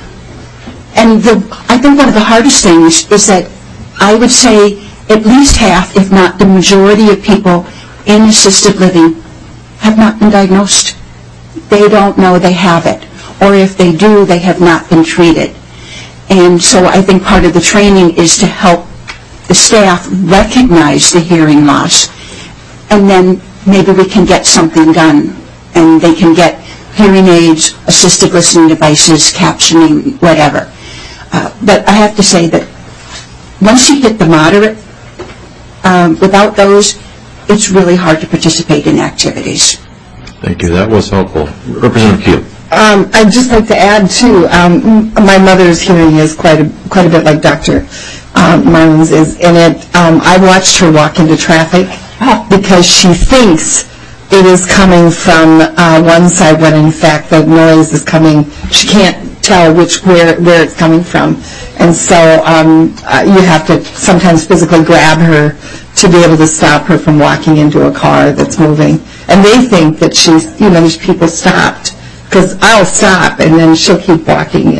and I think one of the hardest things is that I would say at least half, if not the majority of people in assisted living have not been diagnosed. They don't know they have it, or if they do, they have not been treated. And so I think part of the training is to help the staff recognize the hearing loss, and then maybe we can get something done, and they can get hearing aids, assisted listening devices, captioning, whatever. But I have to say that once you hit the moderate, without those, it's really hard to participate in activities. Thank you. That was helpful. Representative Keel. I'd just like to add, too, my mother's hearing is quite a bit like Dr. Marin's is, and I watched her walk into traffic because she thinks it is coming from one side when in fact the noise is coming. She can't tell where it's coming from, and so you have to sometimes physically grab her to be able to stop her from walking into a car that's moving. And they think that she's, there's people stopped, because I'll stop and then she'll keep walking,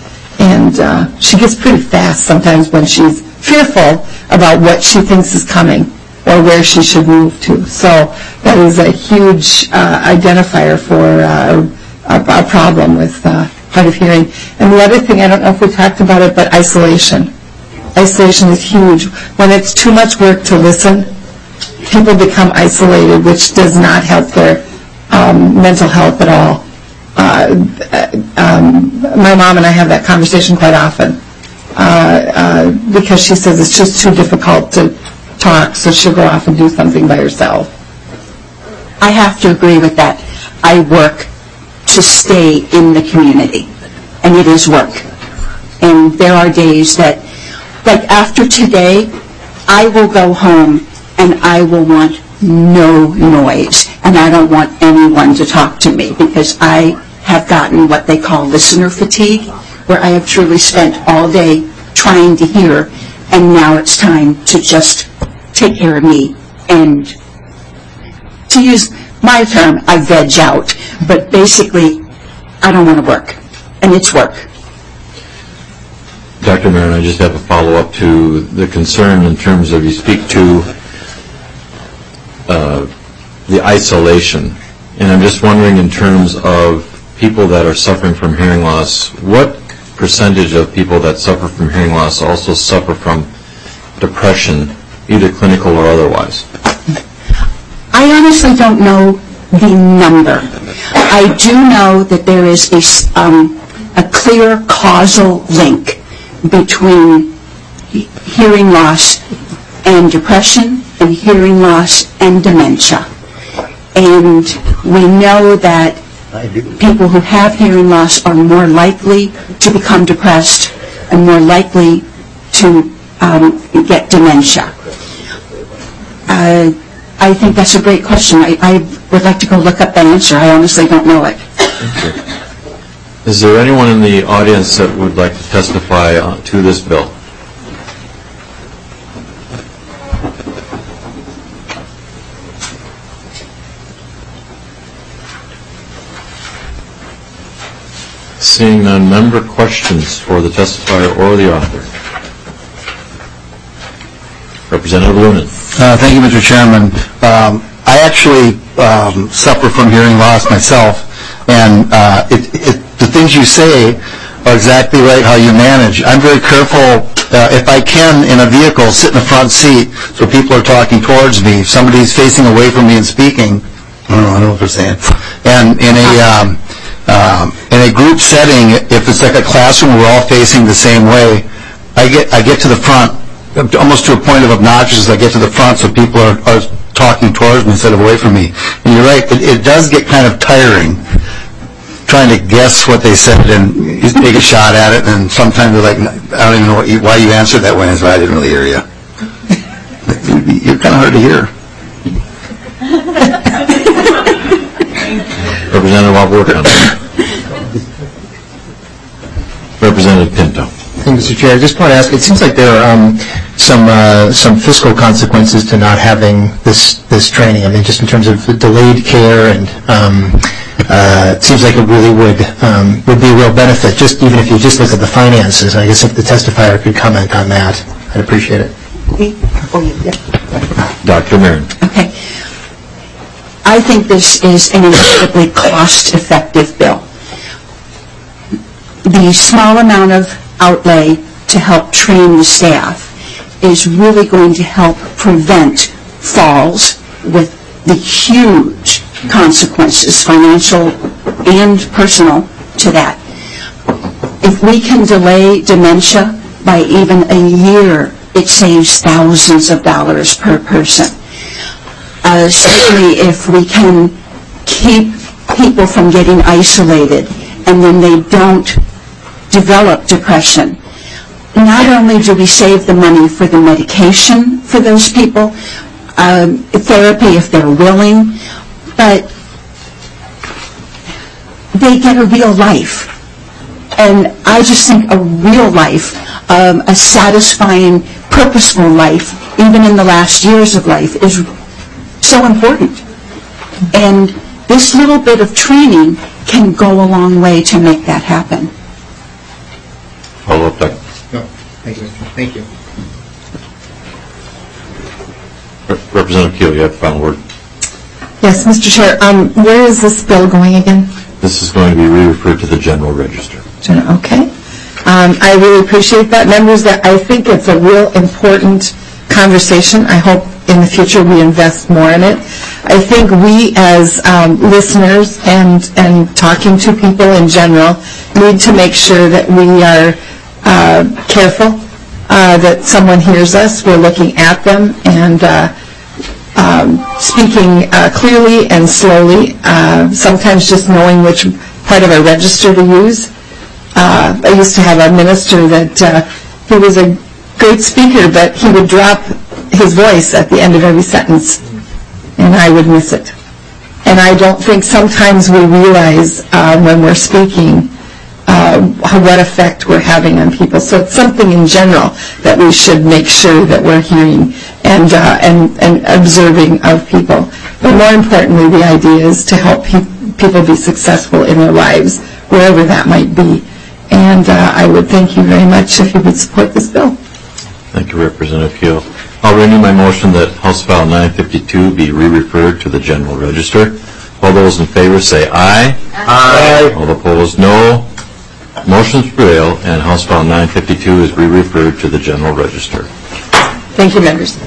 and she gets pretty fast sometimes when she's fearful about what she thinks is coming or where she should move to. So that is a huge identifier for a problem with hard of hearing. And the other thing, I don't know if we talked about it, but isolation. Isolation is huge. When it's too much work to listen, people become isolated, which does not help their mental health at all. My mom and I have that conversation quite often because she says it's just too difficult to talk, so she'll go off and do something by herself. I have to agree with that. I work to stay in the community, and it is work. And there are days that, like after today, I will go home and I will want no noise, and I don't want anyone to talk to me because I have gotten what they call listener fatigue, where I have truly spent all day trying to hear, and now it's time to just take care of me. And to use my term, I veg out, but basically I don't want to work, and it's work. Dr. Marin, I just have a follow-up to the concern in terms of you speak to the isolation. And I'm just wondering in terms of people that are suffering from hearing loss, what percentage of people that suffer from hearing loss also suffer from depression, either clinical or otherwise? I honestly don't know the number. I do know that there is a clear causal link between hearing loss and depression and hearing loss and dementia. And we know that people who have hearing loss are more likely to become depressed and more likely to get dementia. I think that's a great question. I would like to go look up that answer. I honestly don't know it. Is there anyone in the audience that would like to testify to this bill? Seeing none, member questions for the testifier or the author? Representative Lunan. Thank you, Mr. Chairman. I actually suffer from hearing loss myself, and the things you say are exactly right how you manage. I'm very careful, if I can, in a vehicle, sit in the front seat so people are talking towards me. If somebody's facing away from me and speaking, I don't know what they're saying. And in a group setting, if it's like a classroom, we're all facing the same way. I get to the front, almost to a point of obnoxious. I get to the front so people are talking towards me instead of away from me. And you're right, it does get kind of tiring trying to guess what they said and you take a shot at it, and sometimes they're like, I don't even know why you answered that way. I said, I didn't really hear you. You're kind of hard to hear. Representative Walker. Representative Pinto. Thank you, Mr. Chair. I just want to ask, it seems like there are some fiscal consequences to not having this training. I mean, just in terms of delayed care, and it seems like it really would be a real benefit, just even if you just look at the finances. I guess if the testifier could comment on that, I'd appreciate it. Dr. Marin. Okay. I think this is an incredibly cost-effective bill. The small amount of outlay to help train the staff is really going to help prevent falls with the huge consequences, financial and personal, to that. If we can delay dementia by even a year, it saves thousands of dollars per person. Certainly if we can keep people from getting isolated and then they don't develop depression, not only do we save the money for the medication for those people, therapy if they're willing, but they get a real life. And I just think a real life, a satisfying, purposeful life, even in the last years of life, is so important. And this little bit of training can go a long way to make that happen. Follow up, Dr. No, thank you. Thank you. Representative Keel, you have the final word. Yes, Mr. Chair. Where is this bill going again? This is going to be re-referred to the General Register. Okay. I really appreciate that. Members, I think it's a real important conversation. I hope in the future we invest more in it. I think we as listeners and talking to people in general need to make sure that we are careful, that someone hears us, we're looking at them, and speaking clearly and slowly, sometimes just knowing which part of our register to use. I used to have a minister that he was a great speaker, but he would drop his voice at the end of every sentence, and I would miss it. And I don't think sometimes we realize when we're speaking what effect we're having on people. So it's something in general that we should make sure that we're hearing and observing of people. But more importantly, the idea is to help people be successful in their lives, wherever that might be. And I would thank you very much if you would support this bill. Thank you, Representative Keel. I'll renew my motion that House File 952 be re-referred to the General Register. All those in favor say aye. Aye. All opposed, no. Motions prevail, and House File 952 is re-referred to the General Register. Thank you, members.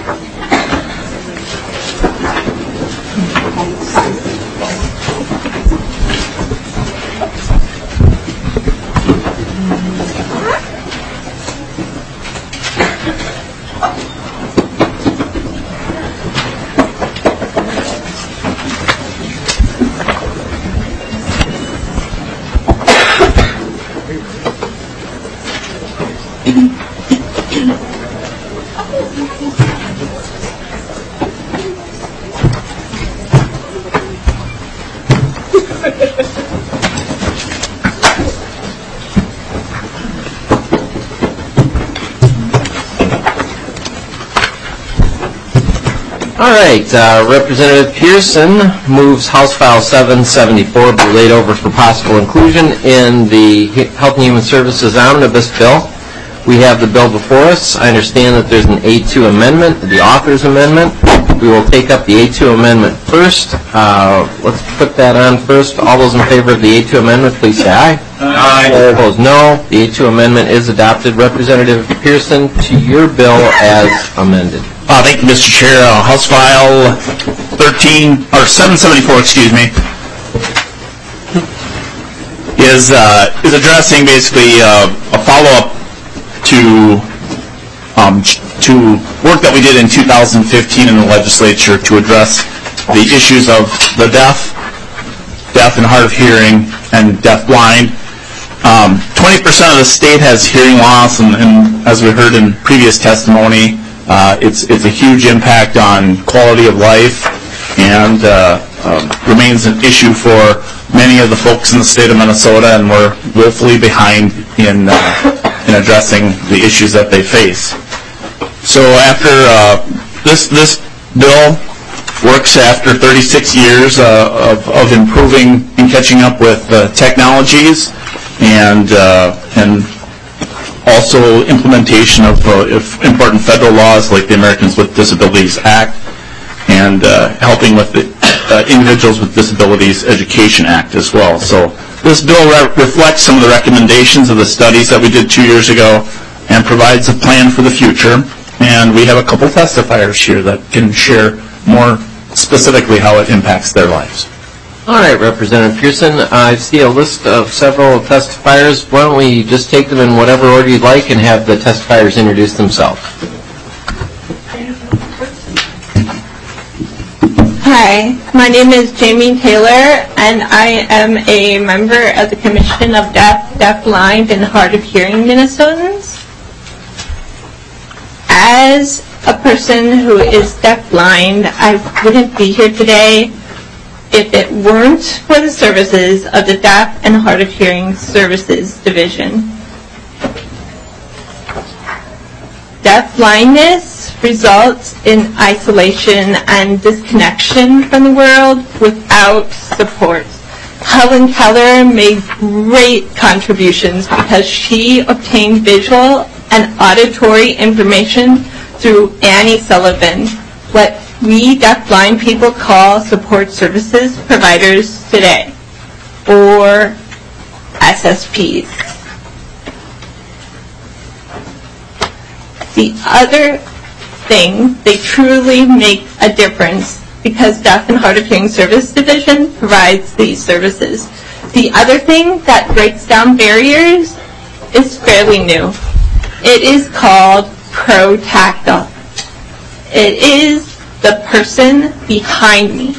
All right, Representative Pearson moves House File 774 be laid over for possible inclusion in the Health and Human Services Omnibus Bill. We have the bill before us. I understand that there's an A2 amendment, the author's amendment. We will take up the A2 amendment first. Let's put that on first. All those in favor of the A2 amendment, please say aye. Aye. All opposed, no. The A2 amendment is adopted. Representative Pearson, to your bill as amended. Thank you, Mr. Chair. House File 774, is addressing basically a follow-up to work that we did in 2015 in the legislature to address the issues of the deaf and hard of hearing, and deaf-blind. 20% of the state has hearing loss, and as we heard in previous testimony, it's a huge impact on quality of life, and remains an issue for many of the folks in the state of Minnesota, and we're woefully behind in addressing the issues that they face. So after this bill works after 36 years of improving and catching up with technologies, and also implementation of important federal laws like the Americans with Disabilities Act, and helping with the Individuals with Disabilities Education Act as well. So this bill reflects some of the recommendations of the studies that we did 2 years ago, and provides a plan for the future. And we have a couple testifiers here that can share more specifically how it impacts their lives. All right, Representative Pearson, I see a list of several testifiers. Why don't we just take them in whatever order you'd like and have the testifiers introduce themselves. Hi, my name is Jamie Taylor, and I am a member of the Commission of Deaf, Blind, and Hard of Hearing Minnesotans. As a person who is deaf-blind, I wouldn't be here today if it weren't for the services of the Deaf and Hard of Hearing Services Division. Deaf-blindness results in isolation and disconnection from the world without support. Helen Keller made great contributions because she obtained visual and auditory information through Annie Sullivan, what we deaf-blind people call support services providers today, or SSPs. The other thing, they truly make a difference because Deaf and Hard of Hearing Service Division provides these services. The other thing that breaks down barriers is fairly new. It is called ProTactile. It is the person behind me.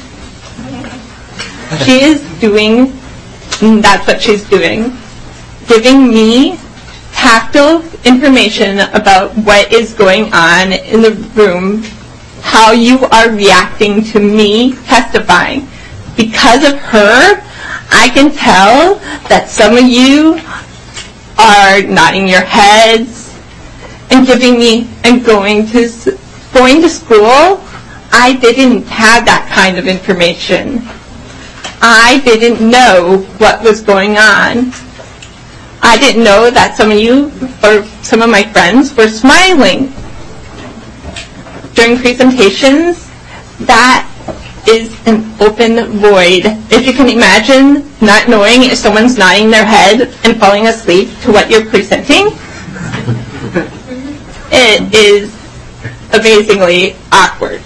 She is doing, that's what she's doing, giving me tactile information about what is going on in the room, how you are reacting to me testifying. Because of her, I can tell that some of you are nodding your heads and giving me, and going to school. I didn't have that kind of information. I didn't know what was going on. I didn't know that some of you, or some of my friends, were smiling during presentations. That is an open void. If you can imagine not knowing if someone's nodding their head and falling asleep to what you're presenting, it is amazingly awkward.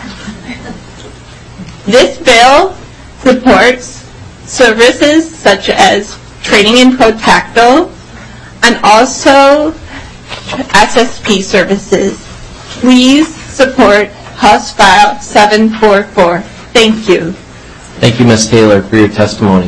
This bill supports services such as training in Protactile and also SSP services. Please support House File 744. Thank you. Thank you, Ms. Taylor, for your testimony.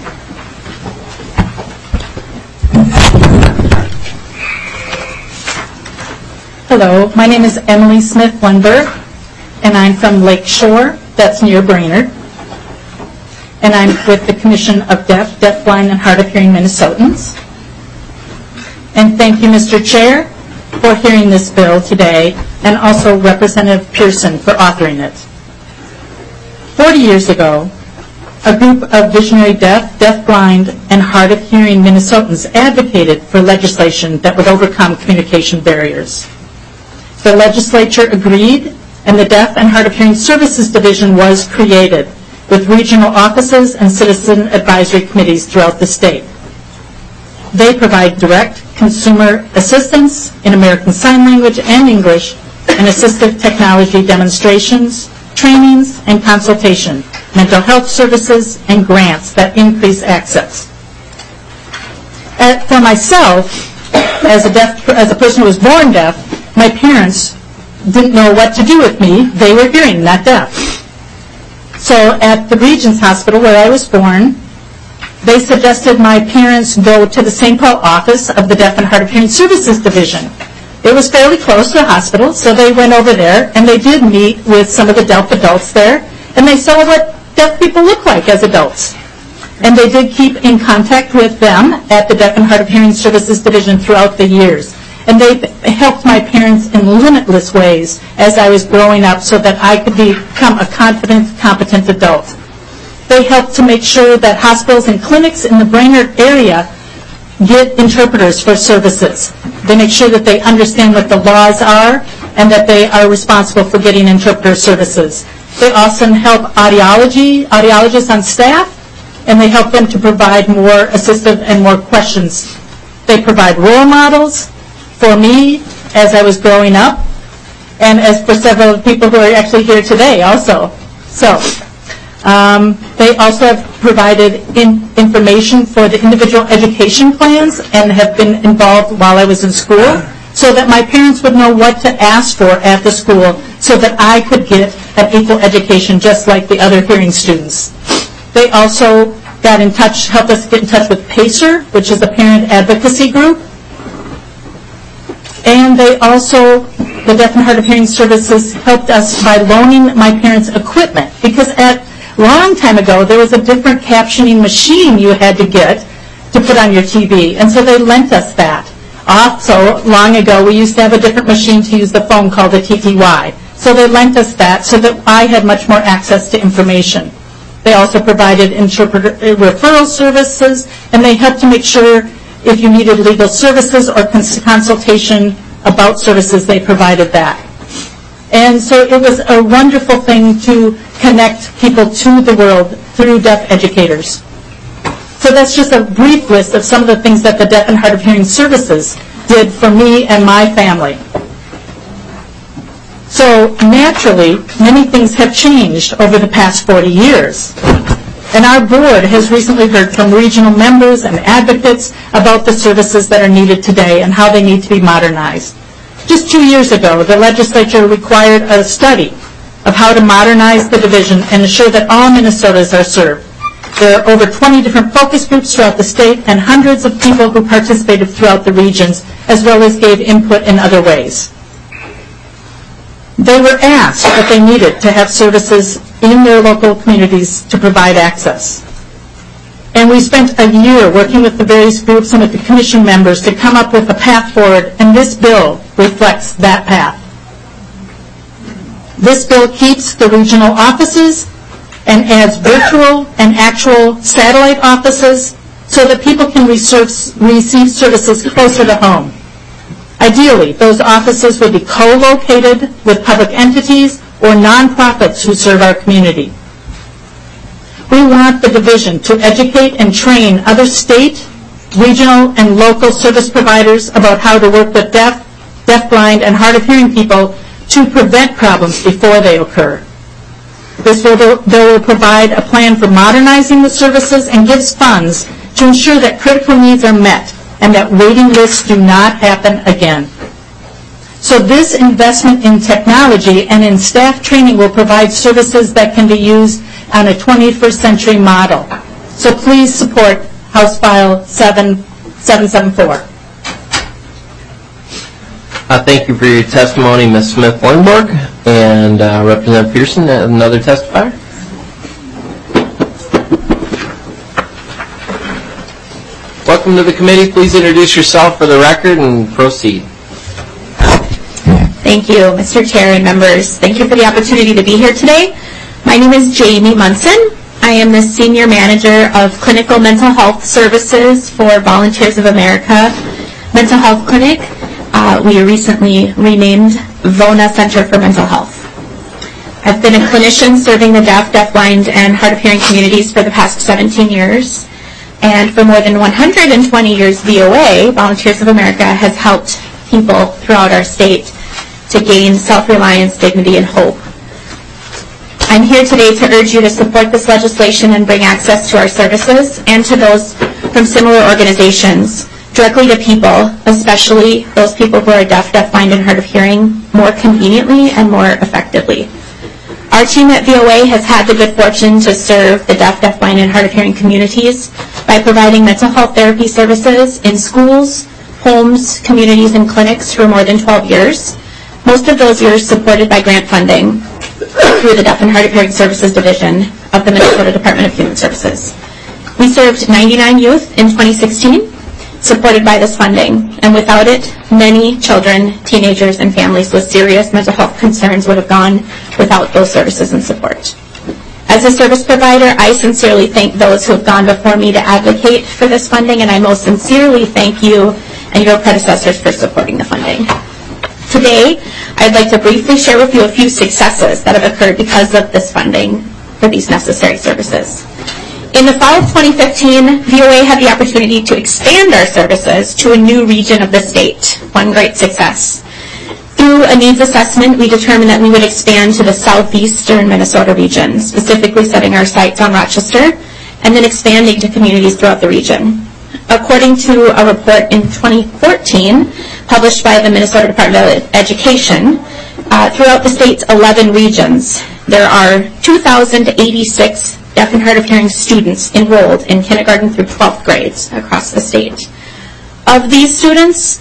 Hello, my name is Emily Smith-Lundberg, and I'm from Lake Shore, that's near Brainerd. And I'm with the Commission of Deaf, Deafblind, and Hard of Hearing Minnesotans. And thank you, Mr. Chair, for hearing this bill today, and also Representative Pearson for authoring it. 40 years ago, a group of visionary deaf, deafblind, and hard of hearing Minnesotans advocated for legislation that would overcome communication barriers. The legislature agreed, and the Deaf and Hard of Hearing Services Division was created, with regional offices and citizen advisory committees throughout the state. They provide direct consumer assistance in American Sign Language and English, and assistive technology demonstrations, trainings, and consultation, mental health services, and grants that increase access. For myself, as a person who was born deaf, my parents didn't know what to do with me. They were hearing, not deaf. So at the Regents Hospital where I was born, they suggested my parents go to the St. Paul office of the Deaf and Hard of Hearing Services Division. It was fairly close to the hospital, so they went over there, and they did meet with some of the deaf adults there, and they saw what deaf people look like as adults. And they did keep in contact with them at the Deaf and Hard of Hearing Services Division throughout the years. And they helped my parents in limitless ways as I was growing up so that I could become a confident, competent adult. They helped to make sure that hospitals and clinics in the Brainerd area get interpreters for services. They make sure that they understand what the laws are and that they are responsible for getting interpreter services. They also help audiologists on staff, and they help them to provide more assistive and more questions. They provide role models for me as I was growing up, and as for several people who are actually here today also. So, they also have provided information for the individual education plans and have been involved while I was in school so that my parents would know what to ask for at the school so that I could get an equal education just like the other hearing students. They also got in touch, helped us get in touch with PACER, which is a parent advocacy group. And they also, the Deaf and Hard of Hearing Services, helped us by loaning my parents equipment because at long time ago, there was a different captioning machine you had to get to put on your TV, and so they lent us that. Also, long ago, we used to have a different machine to use the phone called the TTY. So they lent us that so that I had much more access to information. They also provided interpreter referral services, and they helped to make sure if you needed legal services or consultation about services, they provided that. And so it was a wonderful thing to connect people to the world through deaf educators. So that's just a brief list of some of the things that the Deaf and Hard of Hearing Services did for me and my family. So naturally, many things have changed over the past 40 years. And our board has recently heard from regional members and advocates about the services that are needed today and how they need to be modernized. Just 2 years ago, the legislature required a study of how to modernize the division and ensure that all Minnesotas are served. There are over 20 different focus groups throughout the state and hundreds of people who participated throughout the regions, as well as gave input in other ways. They were asked what they needed to have services in their local communities to provide access. And we spent a year working with the various groups and with the commission members to come up with a path forward, and this bill reflects that path. This bill keeps the regional offices and adds virtual and actual satellite offices so that people can receive services closer to home. Ideally, those offices would be co-located with public entities or nonprofits who serve our community. We want the division to educate and train other state, regional, and local service providers about how to work with deaf, blind, and hard of hearing people to prevent problems before they occur. They will provide a plan for modernizing the services and gives funds to ensure that critical needs are met and that waiting lists do not happen again. So this investment in technology and in staff training will provide services that can be used on a 21st century model. So please support House File 7774. Thank you for your testimony, Ms. Smith-Lundborg. And Representative Pearson, another testifier. Welcome to the committee. Please introduce yourself for the record and proceed. Thank you, Mr. Chair and members. Thank you for the opportunity to be here today. My name is Jamie Munson. I am the Senior Manager of Clinical Mental Health Services for Volunteers of America Mental Health Clinic. We recently renamed VONA Center for Mental Health. I've been a clinician serving the deaf, blind, and hard of hearing communities for the past 17 years. And for more than 120 years, VOA, Volunteers of America, has helped people throughout our state to gain self-reliance, dignity, and hope. I'm here today to urge you to support this legislation and bring access to our services and to those from similar organizations directly to people, especially those people who are deaf, blind, and hard of hearing, more conveniently and more effectively. Our team at VOA has had the good fortune to serve the deaf, blind, and hard of hearing communities by providing mental health therapy services in schools, homes, communities, and clinics for more than 12 years. Most of those years supported by grant funding through the Deaf and Hard of Hearing Services Division of the Minnesota Department of Human Services. We served 99 youth in 2016, supported by this funding, and without it, many children, teenagers, and families with serious mental health concerns would have gone without those services and support. As a service provider, I sincerely thank those who have gone before me to advocate for this funding, and I most sincerely thank you and your predecessors for supporting the funding. Today, I'd like to briefly share with you a few successes that have occurred because of this funding for these necessary services. In the fall of 2015, VOA had the opportunity to expand our services to a new region of the state, one great success. Through a needs assessment, we determined that we would expand to the southeastern Minnesota region, specifically setting our sights on Rochester, and then expanding to communities throughout the region. According to a report in 2014, published by the Minnesota Department of Education, throughout the state's 11 regions, there are 2,086 deaf and hard of hearing students enrolled in kindergarten through 12th grades across the state. Of these students,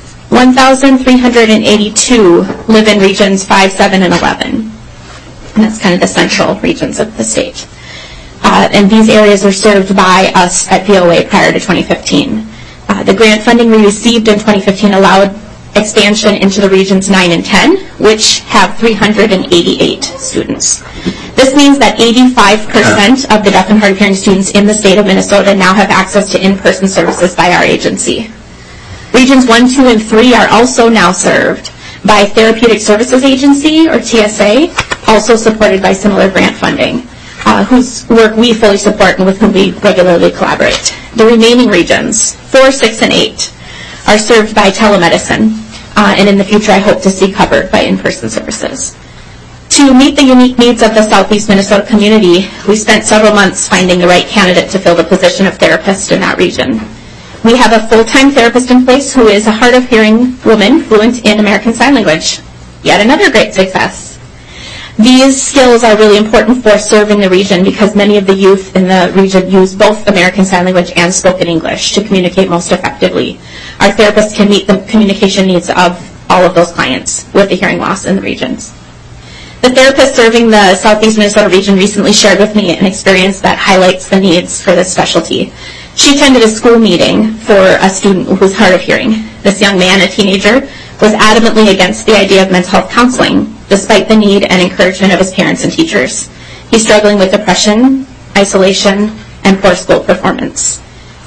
1,382 live in regions 5, 7, and 11. And that's kind of the central regions of the state. And these areas were served by us at VOA prior to 2015. The grant funding we received in 2015 allowed expansion into the regions 9 and 10, which have 388 students. This means that 85% of the deaf and hard of hearing students in the state of Minnesota now have access to in-person services by our agency. Regions 1, 2, and 3 are also now served by Therapeutic Services Agency, or TSA, also supported by similar grant funding, whose work we fully support and with whom we regularly collaborate. The remaining regions, 4, 6, and 8, are served by telemedicine, and in the future I hope to see covered by in-person services. To meet the unique needs of the Southeast Minnesota community, we spent several months finding the right candidate to fill the position of therapist in that region. We have a full-time therapist in place who is a hard of hearing woman fluent in American Sign Language. Yet another great success. These skills are really important for serving the region because many of the youth in the region use both American Sign Language and spoken English to communicate most effectively. Our therapists can meet the communication needs of all of those clients with a hearing loss in the regions. The therapist serving the Southeast Minnesota region recently shared with me an experience that highlights the needs for this specialty. She attended a school meeting for a student who was hard of hearing. This young man, a teenager, was adamantly against the idea of mental health counseling, despite the need and encouragement of his parents and teachers. He's struggling with depression, isolation, and poor school performance.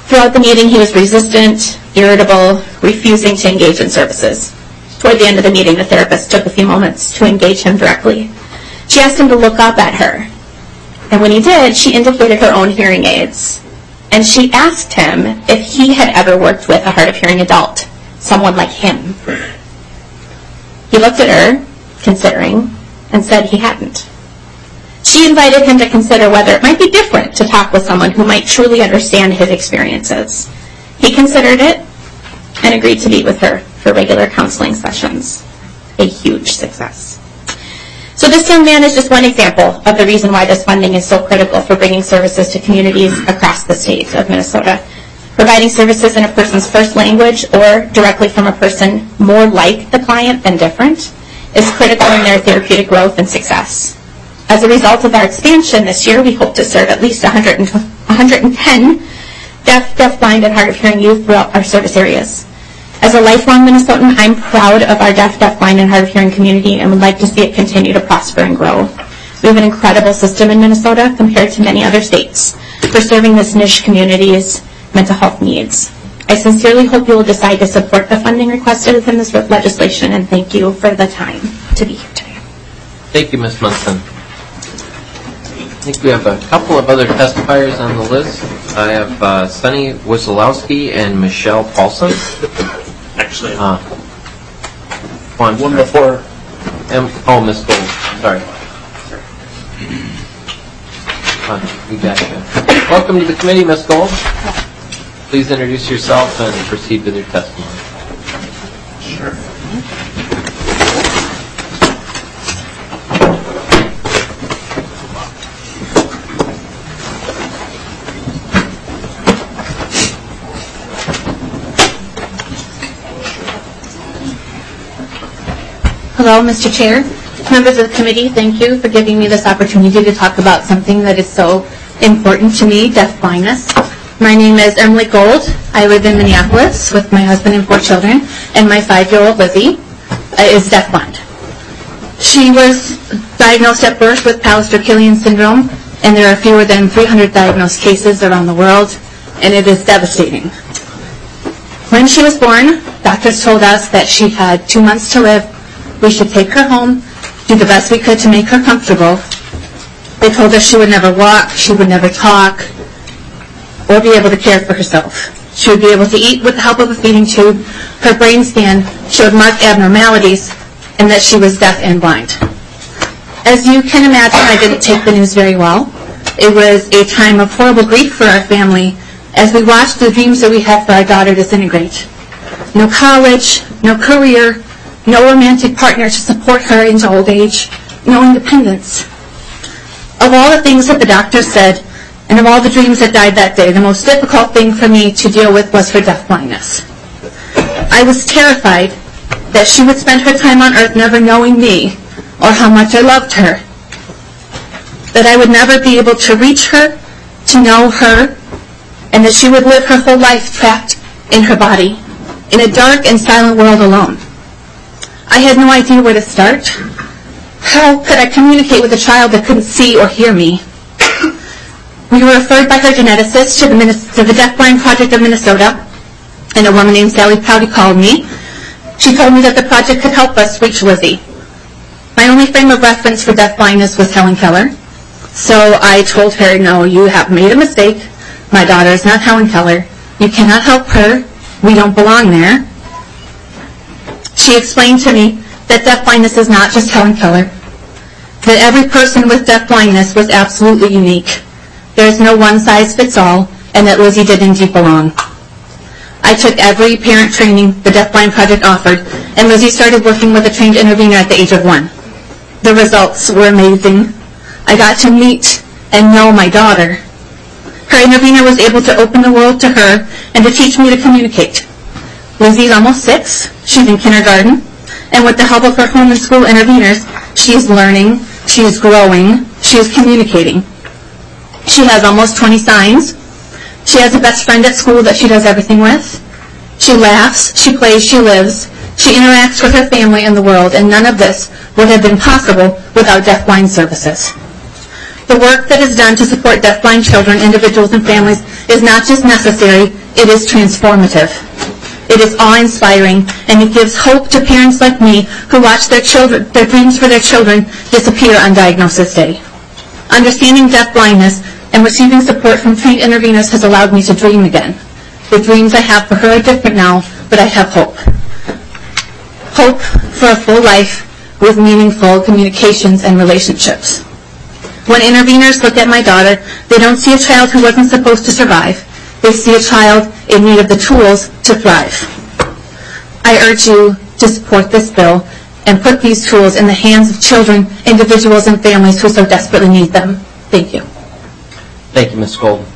Throughout the meeting, he was resistant, irritable, refusing to engage in services. Toward the end of the meeting, the therapist took a few moments to engage him directly. She asked him to look up at her. And when he did, she indicated her own hearing aids. And she asked him if he had ever worked with a hard of hearing adult, someone like him. He looked at her, considering, and said he hadn't. She invited him to consider whether it might be different to talk with someone who might truly understand his experiences. He considered it and agreed to meet with her for regular counseling sessions. A huge success. So this young man is just one example of the reason why this funding is so critical for bringing services to communities across the state of Minnesota. Providing services in a person's first language or directly from a person more like the client than different is critical in their therapeutic growth and success. As a result of our expansion this year, we hope to serve at least 110 deaf, blind, and hard of hearing youth throughout our service areas. As a lifelong Minnesotan, I'm proud of our deaf, blind, and hard of hearing community and would like to see it continue to prosper and grow. We have an incredible system in Minnesota compared to many other states for serving this niche community's mental health needs. I sincerely hope you will decide to support the funding requested within this legislation, and thank you for the time to be here today. Thank you, Ms. Munson. I think we have a couple of other testifiers on the list. I have Sunny Wieselowski and Michelle Paulson. Actually, one before. Ms. Gold. Sorry. We got you. Welcome to the committee, Ms. Gold. Please introduce yourself and proceed with your testimony. Sure. Hello, Mr. Chair. Members of the committee, thank you for giving me this opportunity to talk about something that is so important to me, deaf blindness. My name is Emily Gold. I live in Minneapolis with my husband and 4 children, and my 5-year-old Lizzie is deafblind. She was diagnosed at birth with Pallister-Killian syndrome, and there are fewer than 300 diagnosed cases around the world, and it is devastating. When she was born, doctors told us that she had 2 months to live. We should take her home, do the best we could to make her comfortable. They told us she would never walk, she would never talk, or be able to care for herself. She would be able to eat with the help of a feeding tube. Her brain scan showed marked abnormalities, and that she was deaf and blind. As you can imagine, I didn't take the news very well. It was a time of horrible grief for our family as we watched the dreams that we had for our daughter disintegrate. No college, no career, no romantic partner to support her into old age, no independence. Of all the things that the doctor said, and of all the dreams that died that day, the most difficult thing for me to deal with was her deafblindness. I was terrified that she would spend her time on earth never knowing me or how much I loved her, that I would never be able to reach her, to know her, and that she would live her whole life trapped in her body, in a dark and silent world alone. I had no idea where to start. How could I communicate with a child that couldn't see or hear me? We were referred by her geneticist to the Deafblind Project of Minnesota, and a woman named Sally Prouty called me. She told me that the project could help us reach Lizzie. My only frame of reference for deafblindness was Helen Keller, so I told her, no, you have made a mistake. My daughter is not Helen Keller. You cannot help her. We don't belong there. She explained to me that deafblindness is not just Helen Keller, that every person with deafblindness was absolutely unique. There is no one-size-fits-all, and that Lizzie did indeed belong. I took every parent training the Deafblind Project offered, and Lizzie started working with a trained intervener at the age of 1. The results were amazing. I got to meet and know my daughter. Her intervener was able to open the world to her and to teach me to communicate. Lizzie's almost 6. She's in kindergarten. And with the help of her home and school interveners, she is learning, she is growing, she is communicating. She has almost 20 signs. She has a best friend at school that she does everything with. She laughs, she plays, she lives. She interacts with her family and the world, and none of this would have been possible without deafblind services. The work that is done to support deafblind children, individuals, and families is not just necessary, it is transformative. It is awe-inspiring, and it gives hope to parents like me who watch their dreams for their children disappear on diagnosis day. Understanding deafblindness and receiving support from trained interveners has allowed me to dream again. The dreams I have for her are different now, but I have hope. Hope for a full life with meaningful communications and relationships. When interveners look at my daughter, they don't see a child who wasn't supposed to survive. They see a child in need of the tools to thrive. I urge you to support this bill and put these tools in the hands of children, individuals, and families who so desperately need them. Thank you. Thank you, Ms. Golden.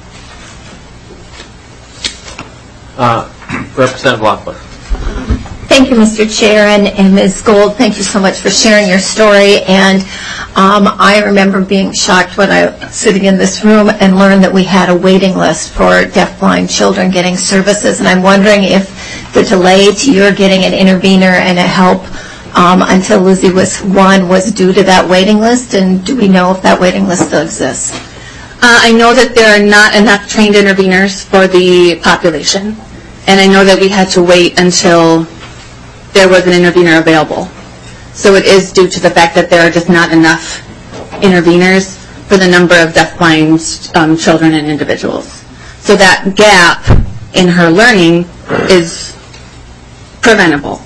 Representative Loeffler. Thank you, Mr. Chair, and Ms. Gold, thank you so much for sharing your story. And I remember being shocked when I was sitting in this room and learned that we had a waiting list for deafblind children getting services. And I'm wondering if the delay to your getting an intervener and a help until Lizzie was 1 was due to that waiting list, and do we know if that waiting list still exists? I know that there are not enough trained interveners for the population, and I know that we had to wait until there was an intervener available. So it is due to the fact that there are just not enough interveners for the number of deafblind children and individuals. So that gap in her learning is preventable.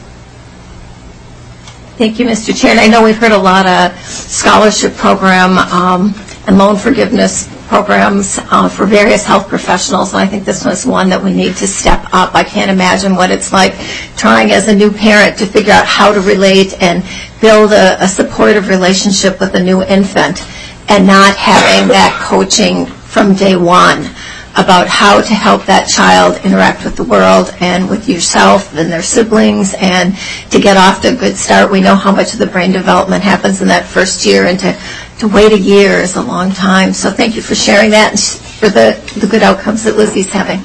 Thank you, Mr. Chair. And I know we've heard a lot of scholarship program and loan forgiveness programs for various health professionals, and I think this was one that we need to step up. I can't imagine what it's like trying as a new parent to figure out how to relate and build a supportive relationship with a new infant and not having that coaching from day one about how to help that child interact with the world and with yourself and their siblings, and to get off to a good start. We know how much of the brain development happens in that first year, and to wait a year is a long time. So thank you for sharing that and for the good outcomes that Lizzie's having.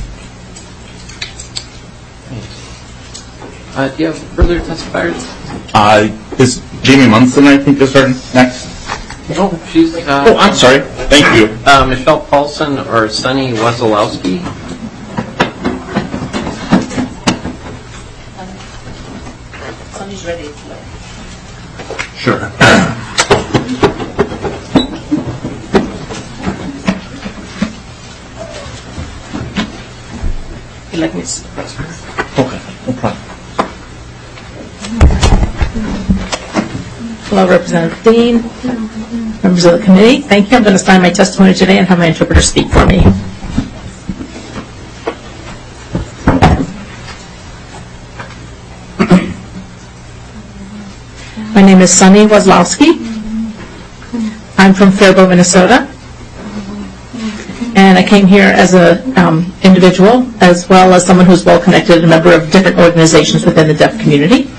Do you have further testifiers? Is Jamie Munson, I think, is our next? Oh, she's... I'm sorry. Thank you. Michelle Paulson or Sunny Wazalowski? Sunny's ready. Sure. You'd like me to sit across from her? Okay, no problem. Hello, Representative Dean, members of the committee. Thank you. I'm going to sign my testimony today and have my interpreter speak for me. My name is Sunny Wazlowski. I'm from Faribault, Minnesota. And I came here as an individual, as well as someone who's well connected, a member of different organizations within the deaf community.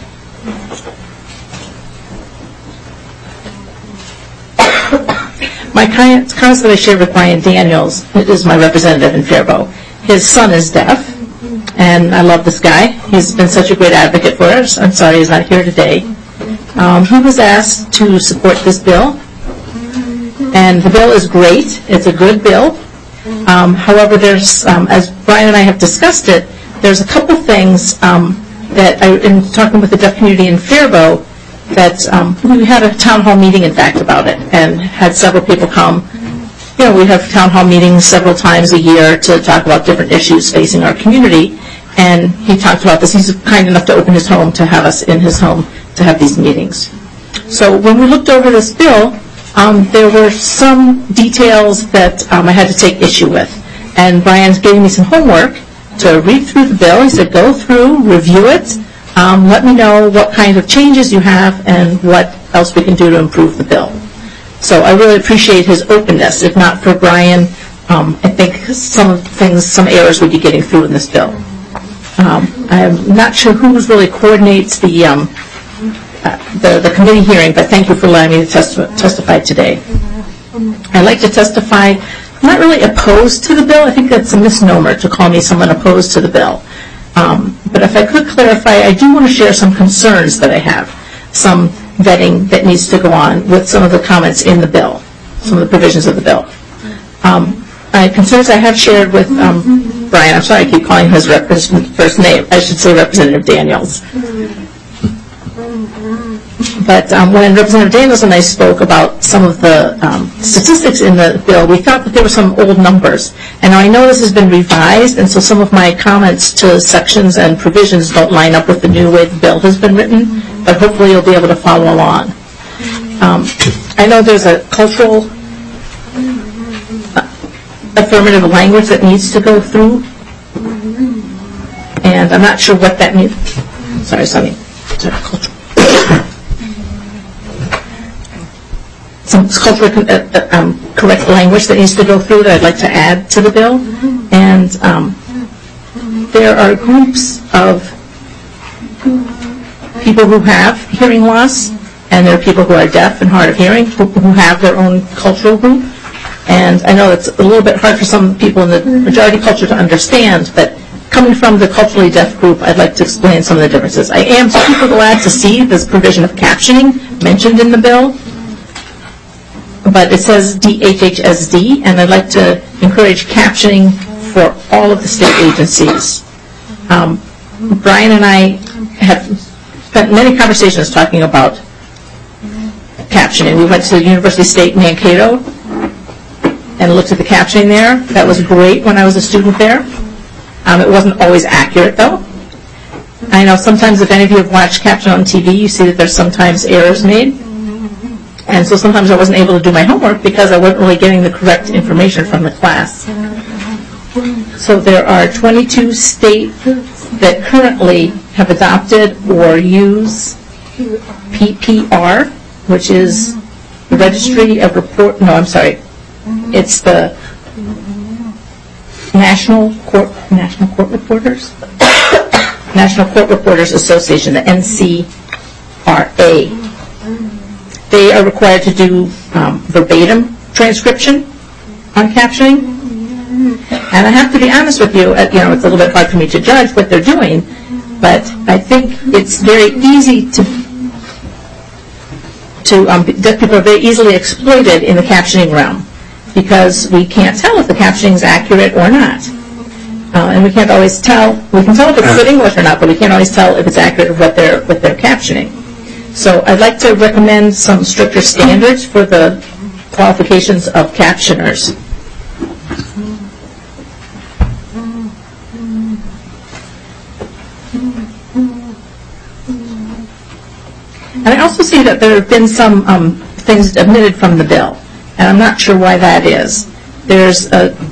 My comments that I shared with Brian Daniels, is my representative in Faribault. His son is deaf, and I love this guy. He's been such a great advocate for us. I'm sorry he's not here today. He was asked to support this bill, and the bill is great. It's a good bill. However, there's, as Brian and I have discussed it, there's a couple things that in talking with the deaf community in Faribault, that we had a town hall meeting, in fact, about it, and had several people come. You know, we have town hall meetings several times a year to talk about different issues facing our community, and he talked about this. He's kind enough to open his home to have us in his home to have these meetings. So when we looked over this bill, there were some details that I had to take issue with, and Brian's giving me some homework to read through the bill. He said, go through, review it, let me know what kind of changes you have and what else we can do to improve the bill. So I really appreciate his openness. If not for Brian, I think some errors would be getting through in this bill. I'm not sure who really coordinates the committee hearing, but thank you for allowing me to testify today. I'd like to testify. I'm not really opposed to the bill. I think that's a misnomer to call me someone opposed to the bill. But if I could clarify, I do want to share some concerns that I have, some vetting that needs to go on with some of the comments in the bill. some of the provisions of the bill. Concerns I have shared with Brian, I'm sorry I keep calling him his first name, I should say Representative Daniels. But when Representative Daniels and I spoke about some of the statistics in the bill, we thought that there were some old numbers. And I know this has been revised, and so some of my comments to sections and provisions don't line up with the new way the bill has been written, but hopefully you'll be able to follow along. I know there's a cultural affirmative language that needs to go through, and I'm not sure what that means. Sorry, Sonny. Some culturally correct language that needs to go through that I'd like to add to the bill. And there are groups of people who have hearing loss, and there are people who are deaf and hard of hearing who have their own cultural group. And I know it's a little bit hard for some people in the majority culture to understand, but coming from the culturally deaf group, I'd like to explain some of the differences. I am super glad to see this provision of captioning mentioned in the bill, but it says DHHSD, and I'd like to encourage captioning for all of the state agencies. Brian and I have spent many conversations talking about captioning. We went to University State Mankato and looked at the captioning there. That was great when I was a student there. It wasn't always accurate, though. I know sometimes if any of you have watched caption on TV, you see that there's sometimes errors made. And so sometimes I wasn't able to do my homework because I wasn't really getting the correct information from the class. So there are 22 states that currently have adopted or use PPR, which is the Registry of Report. No, I'm sorry. It's the National Court Reporters? National Court Reporters Association, the NCRA. They are required to do verbatim transcription on captioning. And I have to be honest with you, it's a little bit hard for me to judge what they're doing, but I think it's very easy deaf people are very easily exploited in the captioning realm because we can't tell if the captioning is accurate or not. And we can't always tell, we can tell if it's good English or not, but we can't always tell if it's accurate what they're captioning. So I'd like to recommend some stricter standards for the qualifications of captioners. And I also see that there have been some things omitted from the bill, and I'm not sure why that is. There are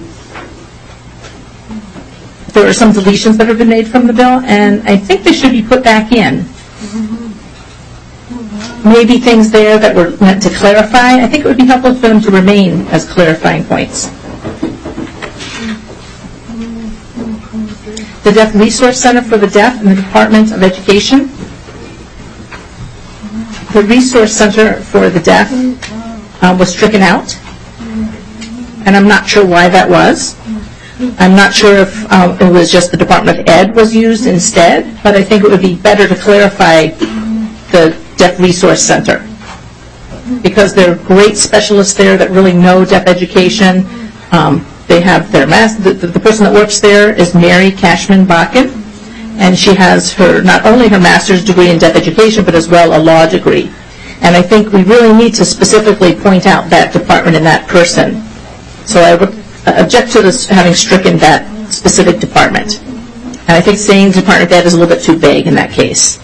some deletions that have been made from the bill, and I think they should be put back in. Maybe things there that were meant to clarify, I think it would be helpful for them to remain as clarifying points. The Deaf Resource Center for the Deaf in the Department of Education. The Resource Center for the Deaf was stricken out, and I'm not sure why that was. I'm not sure if it was just the Department of Ed was used instead, but I think it would be better to clarify the Deaf Resource Center because there are great specialists there that really know deaf education. They have their the person that works there is Mary Cashman Bakken, and she has not only her master's degree in deaf education, but as well a law degree. And I think we really need to specifically point out that department and that person. So I would object to this having stricken that specific department. And I think saying Department of Ed is a little bit too vague in that case.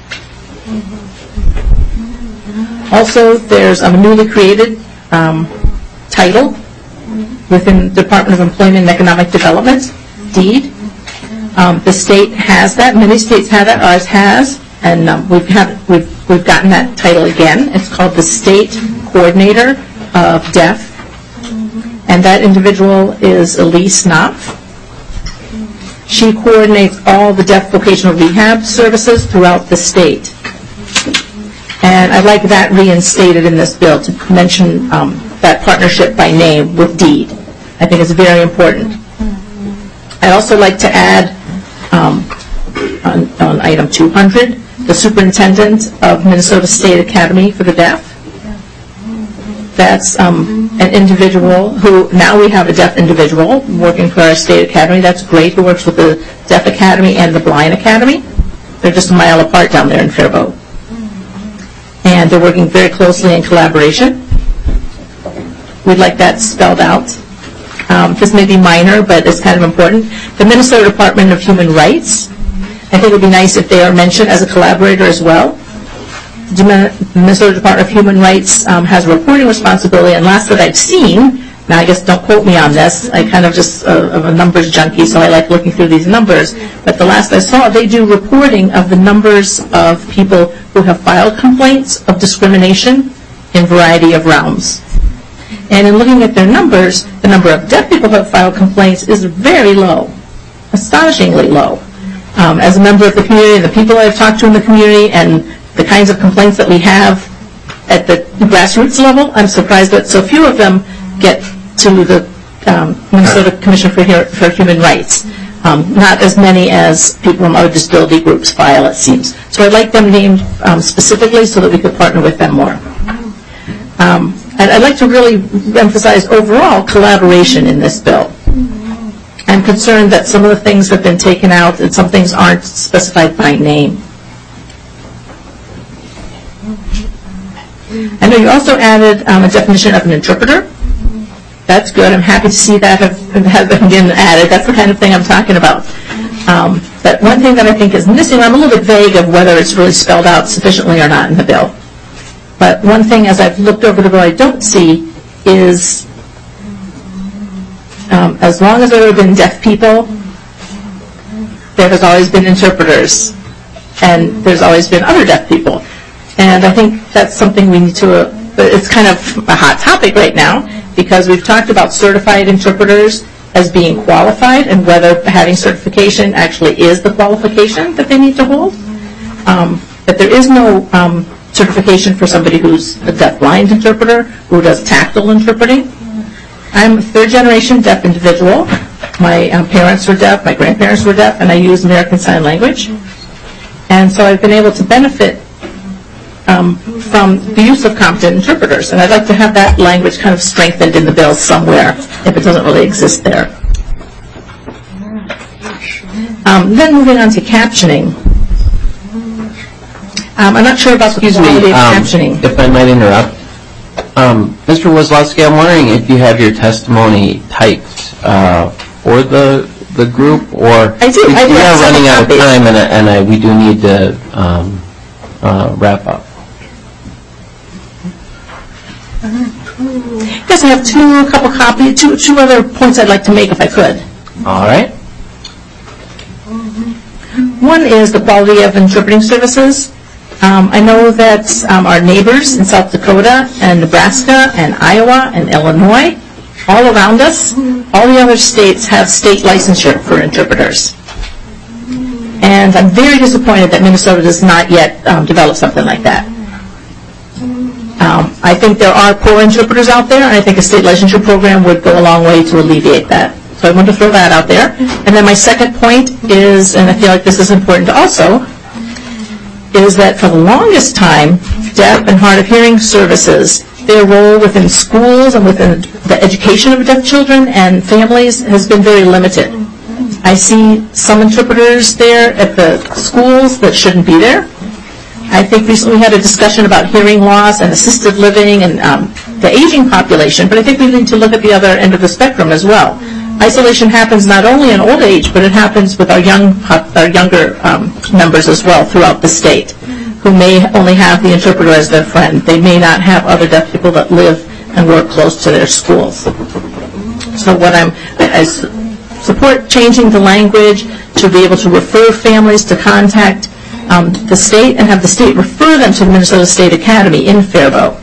Also, there's a newly created title within the Department of Employment and Economic Development, DEED. The state has that. Many states have that. Ours has. And we've gotten that title again. It's called the State Coordinator of Deaf. And that individual is Elise Knopf. She coordinates all the deaf vocational rehab services throughout the state. And I'd like that reinstated in this bill to mention that partnership by name with DEED. I think it's very important. I'd also like to add on item 200, the Superintendent of Minnesota State Academy for the Deaf. That's an individual who, now we have a deaf individual working for our state academy. That's great, who works with the Deaf Academy and the Blind Academy. They're just a mile apart down there in Faribault. And they're working very closely in collaboration. We'd like that spelled out. This may be minor, but it's kind of important. The Minnesota Department of Human Rights, I think it would be nice if they are mentioned as a collaborator as well. The Minnesota Department of Human Rights has a reporting responsibility, and last that I've seen, now I guess don't quote me on this, I kind of just am a numbers junkie, so I like looking through these numbers, but the last I saw, they do reporting of the numbers of people who have filed complaints of discrimination in a variety of realms. And in looking at their numbers, the number of deaf people who have filed complaints is very low, astonishingly low. As a member of the community and the people I've talked to in the community and the kinds of complaints that we have at the grassroots level, I'm surprised that so few of them get to the Minnesota Commission for Human Rights. Not as many as people from other disability groups file, it seems. So I'd like them named specifically so that we could partner with them more. And I'd like to really emphasize overall collaboration in this bill. I'm concerned that some of the things have been taken out and some things aren't specified by name. I know you also added a definition of an interpreter. That's good. I'm happy to see that have been added. That's the kind of thing I'm talking about. But one thing that I think is missing, I'm a little bit vague of whether it's really spelled out sufficiently or not in the bill. But one thing as I've looked over the bill I don't see is as long as there have been deaf people, there has always been interpreters. And there's always been other deaf people. And I think that's something we need to, it's kind of a hot topic right now because we've talked about certified interpreters as being qualified and whether having certification actually is the qualification that they need to hold. But there is no certification for somebody who's a deaf-blind interpreter who does tactile interpreting. I'm a third-generation deaf individual. My parents were deaf, my grandparents were deaf, and I use American Sign Language. And so I've been able to benefit from the use of competent interpreters. And I'd like to have that language kind of strengthened in the bill somewhere if it doesn't really exist there. Then moving on to captioning. I'm not sure about the quality of captioning. If I might interrupt. Mr. Wozlowski, I'm wondering if you have your testimony typed for the group, or I do. We are running out of time, and we do need to wrap up. I guess I have two other points I'd like to make if I could. All right. One is the quality of interpreting services. I know that our neighbors in South Dakota and Nebraska and Iowa and Illinois, all around us, all the other states have state licensure for interpreters. And I'm very disappointed that Minnesota does not yet develop something like that. I think there are poor interpreters out there, and I think a state licensure program would go a long way to alleviate that. So I want to throw that out there. And then my second point is, and I feel like this is important also, is that for the longest time, deaf and hard of hearing services, their role within schools and within the education of deaf children and families has been very limited. I see some interpreters there at the schools that shouldn't be there. I think recently we had a discussion about hearing loss and assisted living and the aging population, but I think we need to look at the other end of the spectrum as well. Isolation happens not only in old age, but it happens with our younger members as well throughout the state, who may only have the interpreter as their friend. They may not have other deaf people that live and work close to their schools. So I support changing the language to be able to refer families to contact the state and have the state refer them to the Minnesota State Academy in Faribault.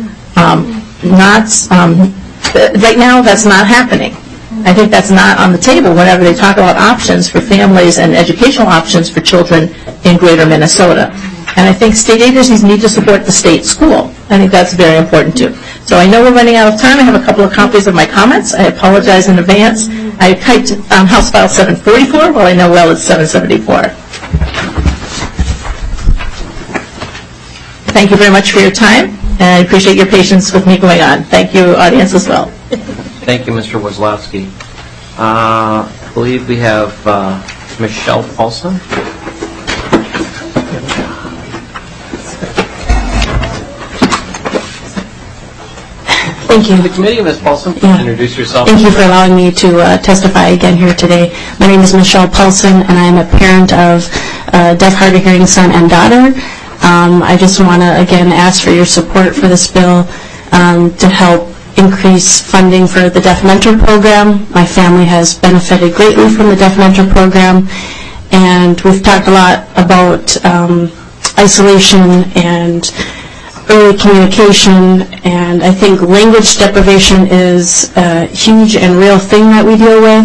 Right now, that's not happening. I think that's not on the table whenever they talk about options for families and educational options for children in greater Minnesota. And I think state agencies need to support the state school. I think that's very important too. So I know we're running out of time. I have a couple of copies of my comments. I apologize in advance. I typed House File 744 while I know well it's 774. Thank you very much for your time. And I appreciate your patience with me going on. Thank you, audience, as well. Thank you, Mr. Wozlowski. I believe we have Michelle Paulson. Thank you. The committee, Ms. Paulson, please introduce yourself. Thank you for allowing me to testify again here today. My name is Michelle Paulson, and I am a parent of a deaf, hard of hearing son and daughter. I just want to, again, ask for your support for this bill to help increase funding for the Deaf Mentor Program. My family has benefited greatly from the Deaf Mentor Program, and we've talked a lot about isolation and early communication, and I think language deprivation is a huge and real thing that we deal with.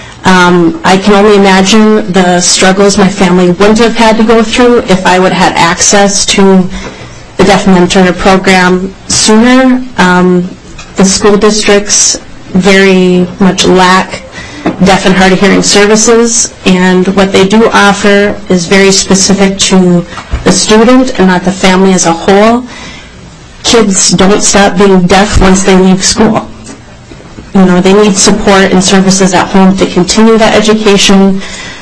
I can only imagine the struggles my family wouldn't have had to go through if I would have had access to the Deaf Mentor Program sooner. The school districts very much lack deaf and hard of hearing services, and what they do offer is very specific to the student and not the family as a whole. Kids don't stop being deaf once they leave school. You know, they need support and services at home to continue that education.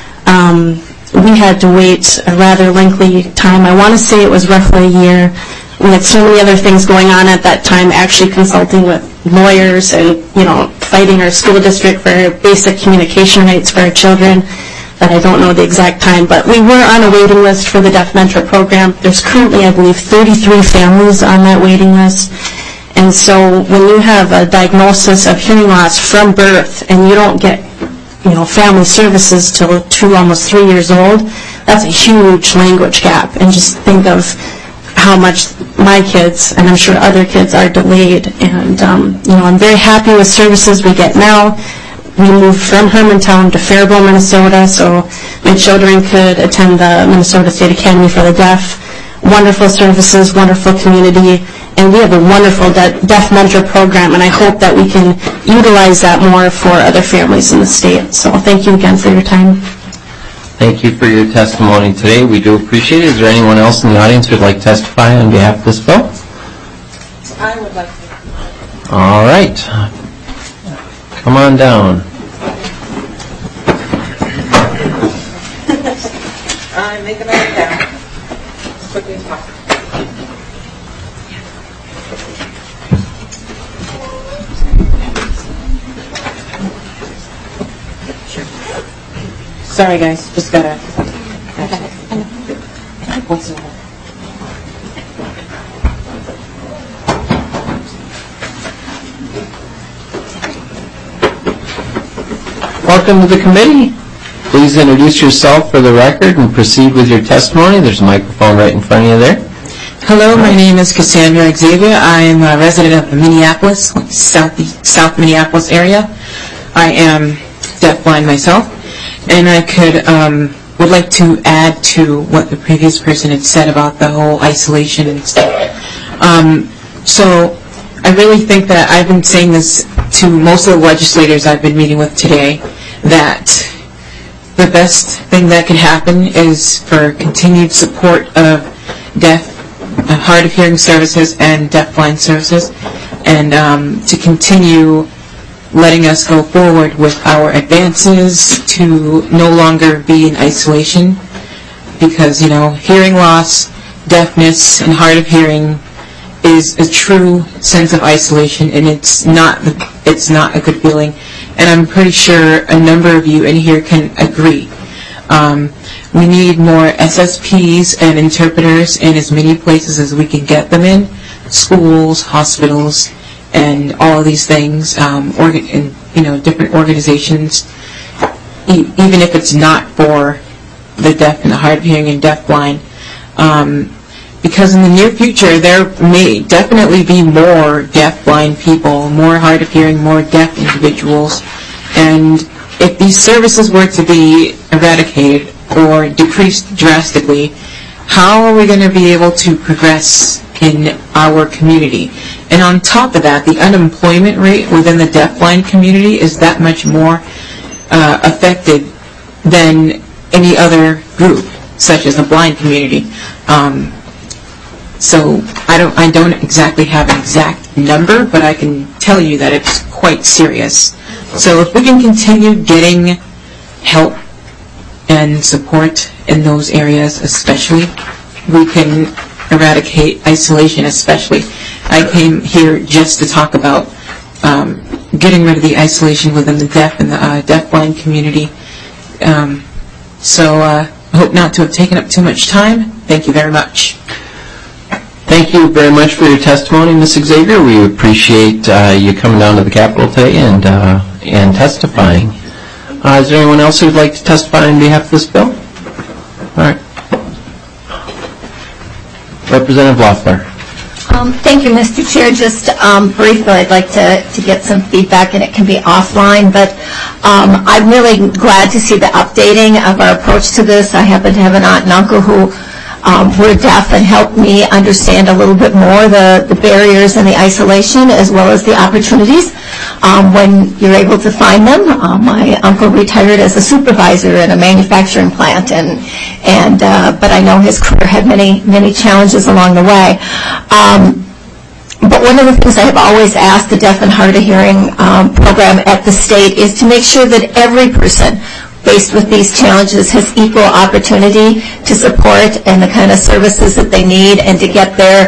We had to wait a rather lengthy time. I want to say it was roughly a year. We had so many other things going on at that time, actually consulting with lawyers and, fighting our school district for basic communication rights for our children, that I don't know the exact time. But we were on a waiting list for the Deaf Mentor Program. There's currently, I believe, 33 families on that waiting list. And so when you have a diagnosis of hearing loss from birth and you don't get, family services till almost 3 years old, that's a huge language gap. And just think of how much my kids, and I'm sure other kids, are delayed. And, I'm very happy with services we get now. We moved from Hermantown to Faribault, Minnesota, so my children could attend the Minnesota State Academy for the Deaf. Wonderful services, wonderful community, and we have a wonderful Deaf Mentor Program, and I hope that we can utilize that more for other families in the state. So thank you again for your time. Thank you for your testimony today. We do appreciate it. Is there anyone else in the audience who would like to testify on behalf of this bill? I would like to. All right. Come on down. I'm making my way down as quickly as possible. Sorry, guys. Just gotta. What's the matter? Welcome to the committee. Please introduce yourself for the record and proceed with your testimony. There's a microphone right in front of you there. Hello, my name is Cassandra Xavier. I am a resident of Minneapolis, South Minneapolis area. I am deafblind myself, and I would like to add to what the previous person had said about the whole isolation and stuff. So I really think that I've been saying this to most of the legislators I've been meeting with today, that the best thing that can happen is for continued support of deaf, hard of hearing services and deafblind services, and to continue letting us go forward with our advances to no longer be in isolation, because hearing loss, deafness, and hard of hearing is a true sense of isolation, and it's not a good feeling. And I'm pretty sure a number of you in here can agree. We need more SSPs and interpreters in as many places as we can get them in, schools, hospitals, and all of these things, different organizations, even if it's not for the deaf and the hard of hearing and deafblind. Because in the near future, there may definitely be more deaf-blind people, more hard of hearing, more deaf individuals. And if these services were to be eradicated or decreased drastically, how are we going to be able to progress in our community? And on top of that, the unemployment rate within the deaf-blind community is that much more affected than any other group, such as the blind community. So I don't exactly have an exact number, but I can tell you that it's quite serious. So if we can continue getting help and support in those areas especially, we can eradicate isolation especially. I came here just to talk about getting rid of the isolation within the deaf and the deafblind community. So I hope not to have taken up too much time. Thank you very much. Thank you very much for your testimony, Ms. Xavier. We appreciate you coming down to the Capitol today and testifying. Is there anyone else who would like to testify on behalf of this bill? All right. Representative Loeffler. Thank you, Mr. Chair. Just briefly, I'd like to get some feedback, and it can be offline, but I'm really glad to see the updating of our approach to this. I happen to have an aunt and uncle who were deaf and helped me understand a little bit more the barriers and the isolation as well as the opportunities when you're able to find them. My uncle retired as a supervisor in a manufacturing plant, but I know his career had many challenges along the way. But one of the things I have always asked the Deaf and Hard of Hearing program at the state is to make sure that every person faced with these challenges has equal opportunity to support and the kind of services that they need and to get their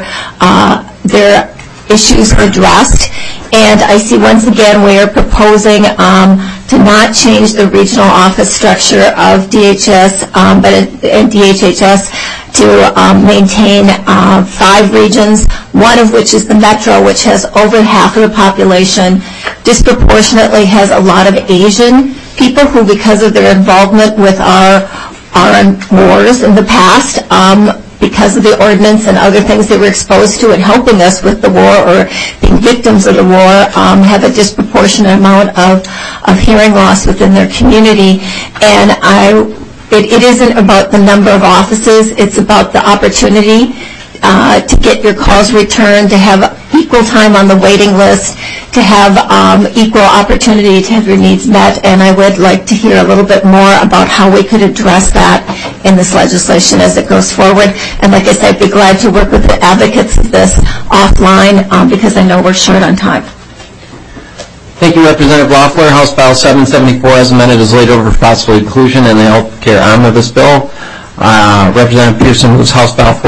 issues addressed. And I see once again we are proposing to not change the regional office structure of DHS and DHHS to maintain 5 regions, one of which is the metro, which has over half of the population, disproportionately has a lot of Asian people who, because of their involvement with our wars in the past, because of the ordinance and other things they were exposed to and helping us with the war or being victims of the war, have a disproportionate amount of hearing loss within their community. And it isn't about the number of offices, it's about the opportunity to get your calls returned, to have equal time on the waiting list, to have equal opportunity to have your needs met. And I would like to hear a little bit more about how we could address that in this legislation as it goes forward. And like I said, I'd be glad to work with the advocates of this offline because I know we're short on time. Thank you, Representative Loeffler. House File 774 as amended is laid over for possible inclusion in the Health Care Omnibus Bill. Representative Pearson moves House File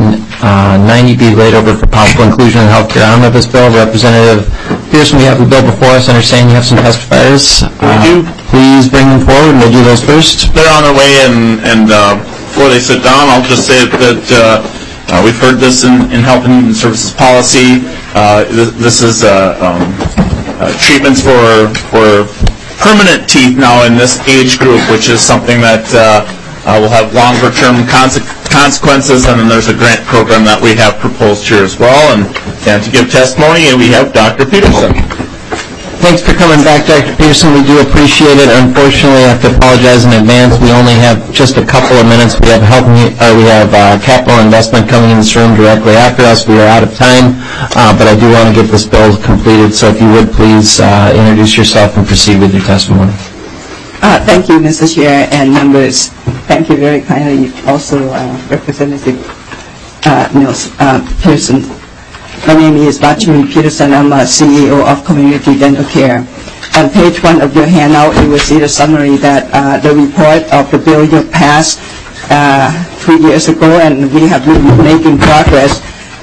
1490 be laid over for possible inclusion in the Health Care Omnibus Bill. Representative Pearson, we have the bill before us. I understand you have some testifiers. Please bring them forward and we'll do those first. They're on their way, and before they sit down, I'll just say that we've heard this in Health and Human Services policy. This is treatments for permanent teeth now in this age group, which is something that will have longer-term consequences, and then there's a grant program that we have proposed here as well. And to give testimony, we have Dr. Peterson. Thanks for coming back, Dr. Peterson. We do appreciate it. Unfortunately, I have to apologize in advance. We only have just a couple of minutes. We have capital investment coming in this room directly after us. We are out of time, but I do want to get this bill completed. So if you would please introduce yourself and proceed with your testimony. Thank you, Mr. Chair and members. Thank you very kindly, also Representative Pearson. My name is Benjamin Peterson. I'm a CEO of Community Dental Care. On page 1 of your handout, you will see the summary that the report of the bill you passed 3 years ago, and we have been making progress.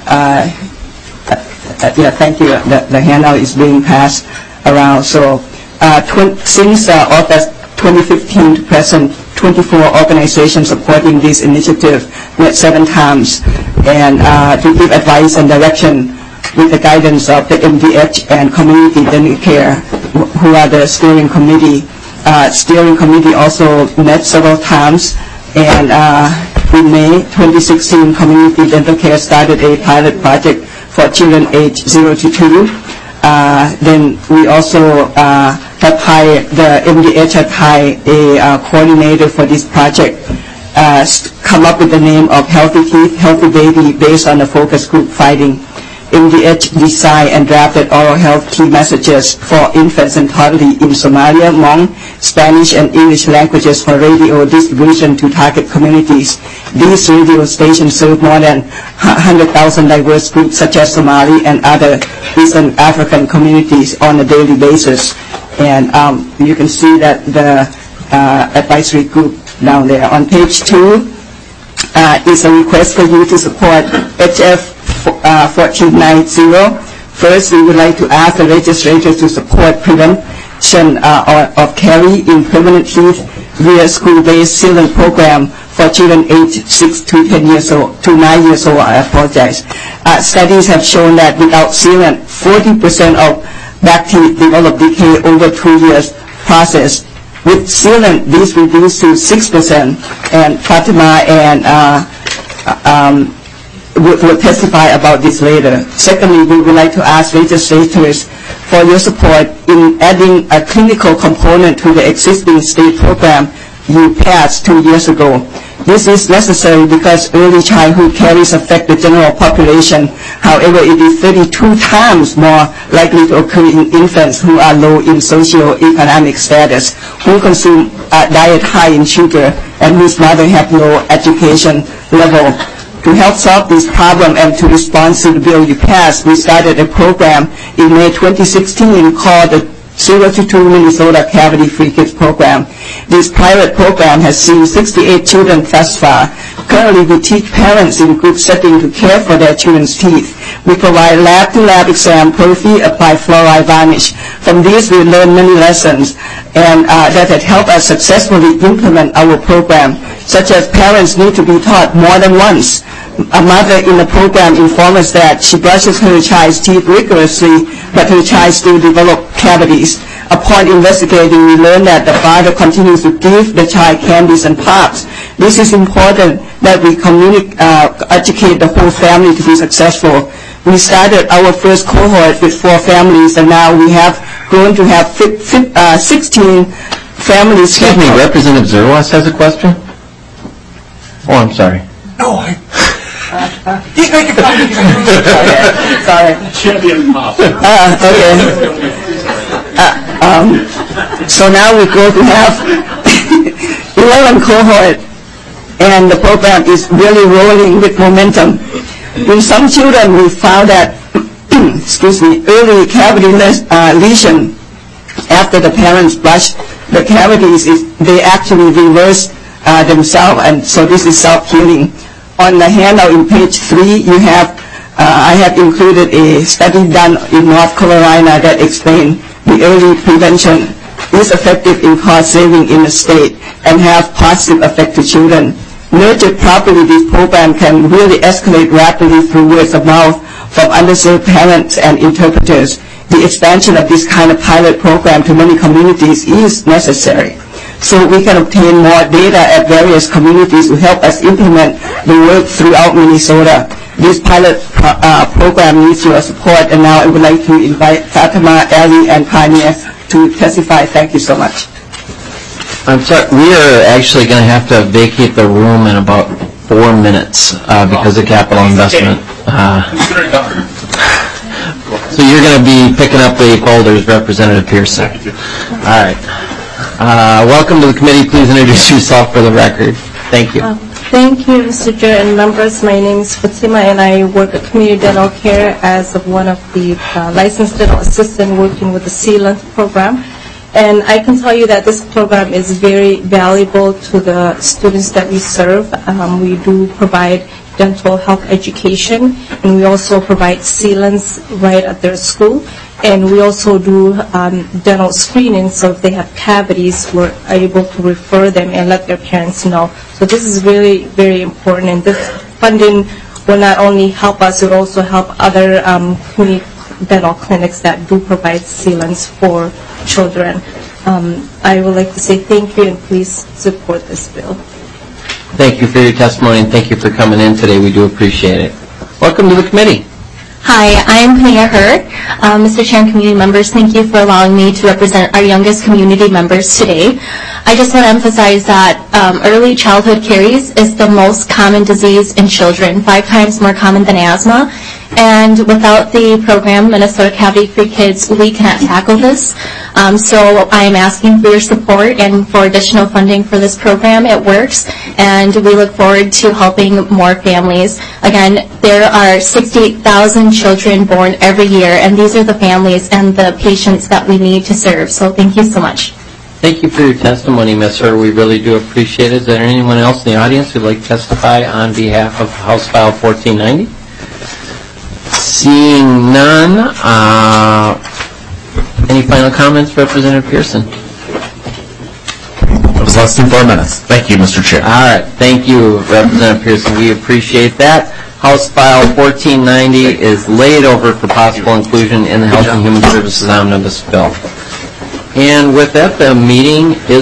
Thank you. The handout is being passed around. So since August 2015 to present, 24 organizations supporting this initiative met 7 times, and to give advice and direction with the guidance of the MDH and Community Dental Care, who are the steering committee. Steering committee also met several times, and in May 2016, Community Dental Care started a pilot project for children aged 0 to 2. Then we also have hired, the MDH had hired a coordinator for this project, come up with the name of Healthy Teeth, Healthy Baby, based on the focus group finding. MDH designed and drafted oral health key messages for infants and toddlers in Somalia, Hmong, Spanish, and English languages for radio distribution to target communities. These radio stations serve more than 100,000 diverse groups such as Somali and other Eastern African communities on a daily basis. And you can see that the advisory group down there. On page 2 is a request for you to support HF 1490. First, we would like to ask the legislators to support prevention of carry in permanent heat via school-based sealant program for children aged 6 to 10 years old, to 9 years old. I apologize. Studies have shown that without sealant, 40% of bacteria develop decay over 2 years process. With sealant, this reduced to 6%, and Fatima and will testify about this later. Secondly, we would like to ask legislators for your support in adding a clinical component to the existing state program you passed 2 years ago. This is necessary because early childhood caries affect the general population. However, it is 32 times more likely to occur in infants who are low in socio-economic status, who consume a diet high in sugar, and whose mother have low education level. To help solve this problem and to respond to the bill you passed, we started a program in May 2016 called the 0 to 2 Minnesota Cavity-Free Kids Program. This pilot program has seen 68 children thus far. Currently, we teach parents in group setting to care for their children's teeth. We provide lab-to-lab exam, prophy, apply fluoride varnish. From these, we learn many lessons and that have helped us successfully implement our program, such as parents need to be taught more than once. A mother in the program informs us that she brushes her child's teeth rigorously, but her child still develops cavities. Upon investigating, we learned that the father continues to give the child candies and pops. This is important that we educate the whole family to be successful. We started our first cohort with 4 families, and now we have grown to have 16 families. Excuse me, Representative Zerwas has a question? Oh, I'm sorry. No, He's making fun of you. Sorry. Champion pop. Okay. So now we go to have 11 cohort, and the program is really rolling with momentum. In some children, we found that early cavity lesion after the parents brush the cavities, they actually reverse themselves, and so this is self-healing. On the handout in page 3, you have I have included a study done in North Carolina that explains the early prevention is effective in cost saving in the state and have positive effect to children. Nurtured properly, this program can really escalate rapidly through words of mouth from underserved parents and interpreters. The expansion of this kind of pilot program to many communities is necessary, so we can obtain more data at various communities to help us implement the work throughout Minnesota. This pilot program needs your support, and now I would like to invite Fatima, Ali, and Pioneer to testify. Thank you so much. I'm sorry, we are actually going to have to vacate the room in about 4 minutes because of capital investment. So you're going to be picking up the folders, Representative Pearson. All right. Welcome to the committee. Please introduce yourself for the record. Thank you. Thank you, Mr. Chair and members. My name is Fatima, and I work at Community Dental Care as one of the licensed dental assistants working with the Sealant program. And I can tell you that this program is very valuable to the students that we serve. We do provide dental health education, and we also provide sealants right at their school. And we also do dental screening, so if they have cavities, we're able to refer them and let their parents know. So this is really very important, and this funding will not only help us, it will also help other community dental clinics that do provide sealants for children. I would like to say thank you, and please support this bill. Thank you for your testimony, and thank you for coming in today. We do appreciate it. Welcome to the committee. Hi, I am Pania Hurd. Mr. Chair and community members, thank you for allowing me to represent our youngest community members today. I just want to emphasize that early childhood caries is the most common disease in children, 5 times more common than asthma. And without the program, Minnesota Cavity-Free Kids, we cannot tackle this. So I am asking for your support and for additional funding for this program. It works, and we look forward to helping more families. Again, there are 68,000 children born every year, and these are the families and the patients that we need to serve. So thank you so much. Thank you for your testimony, Ms. Hur. We really do appreciate it. Is there anyone else in the audience who would like to testify on behalf of House File 1490? Seeing none, any final comments, Representative Pearson? It was less than 4 minutes. Thank you, Mr. Chair. All right. Thank you, Representative Pearson. We appreciate that. House File 1490 is laid over for possible inclusion in the Health and Human Services Omnibus Bill. And with that, the meeting is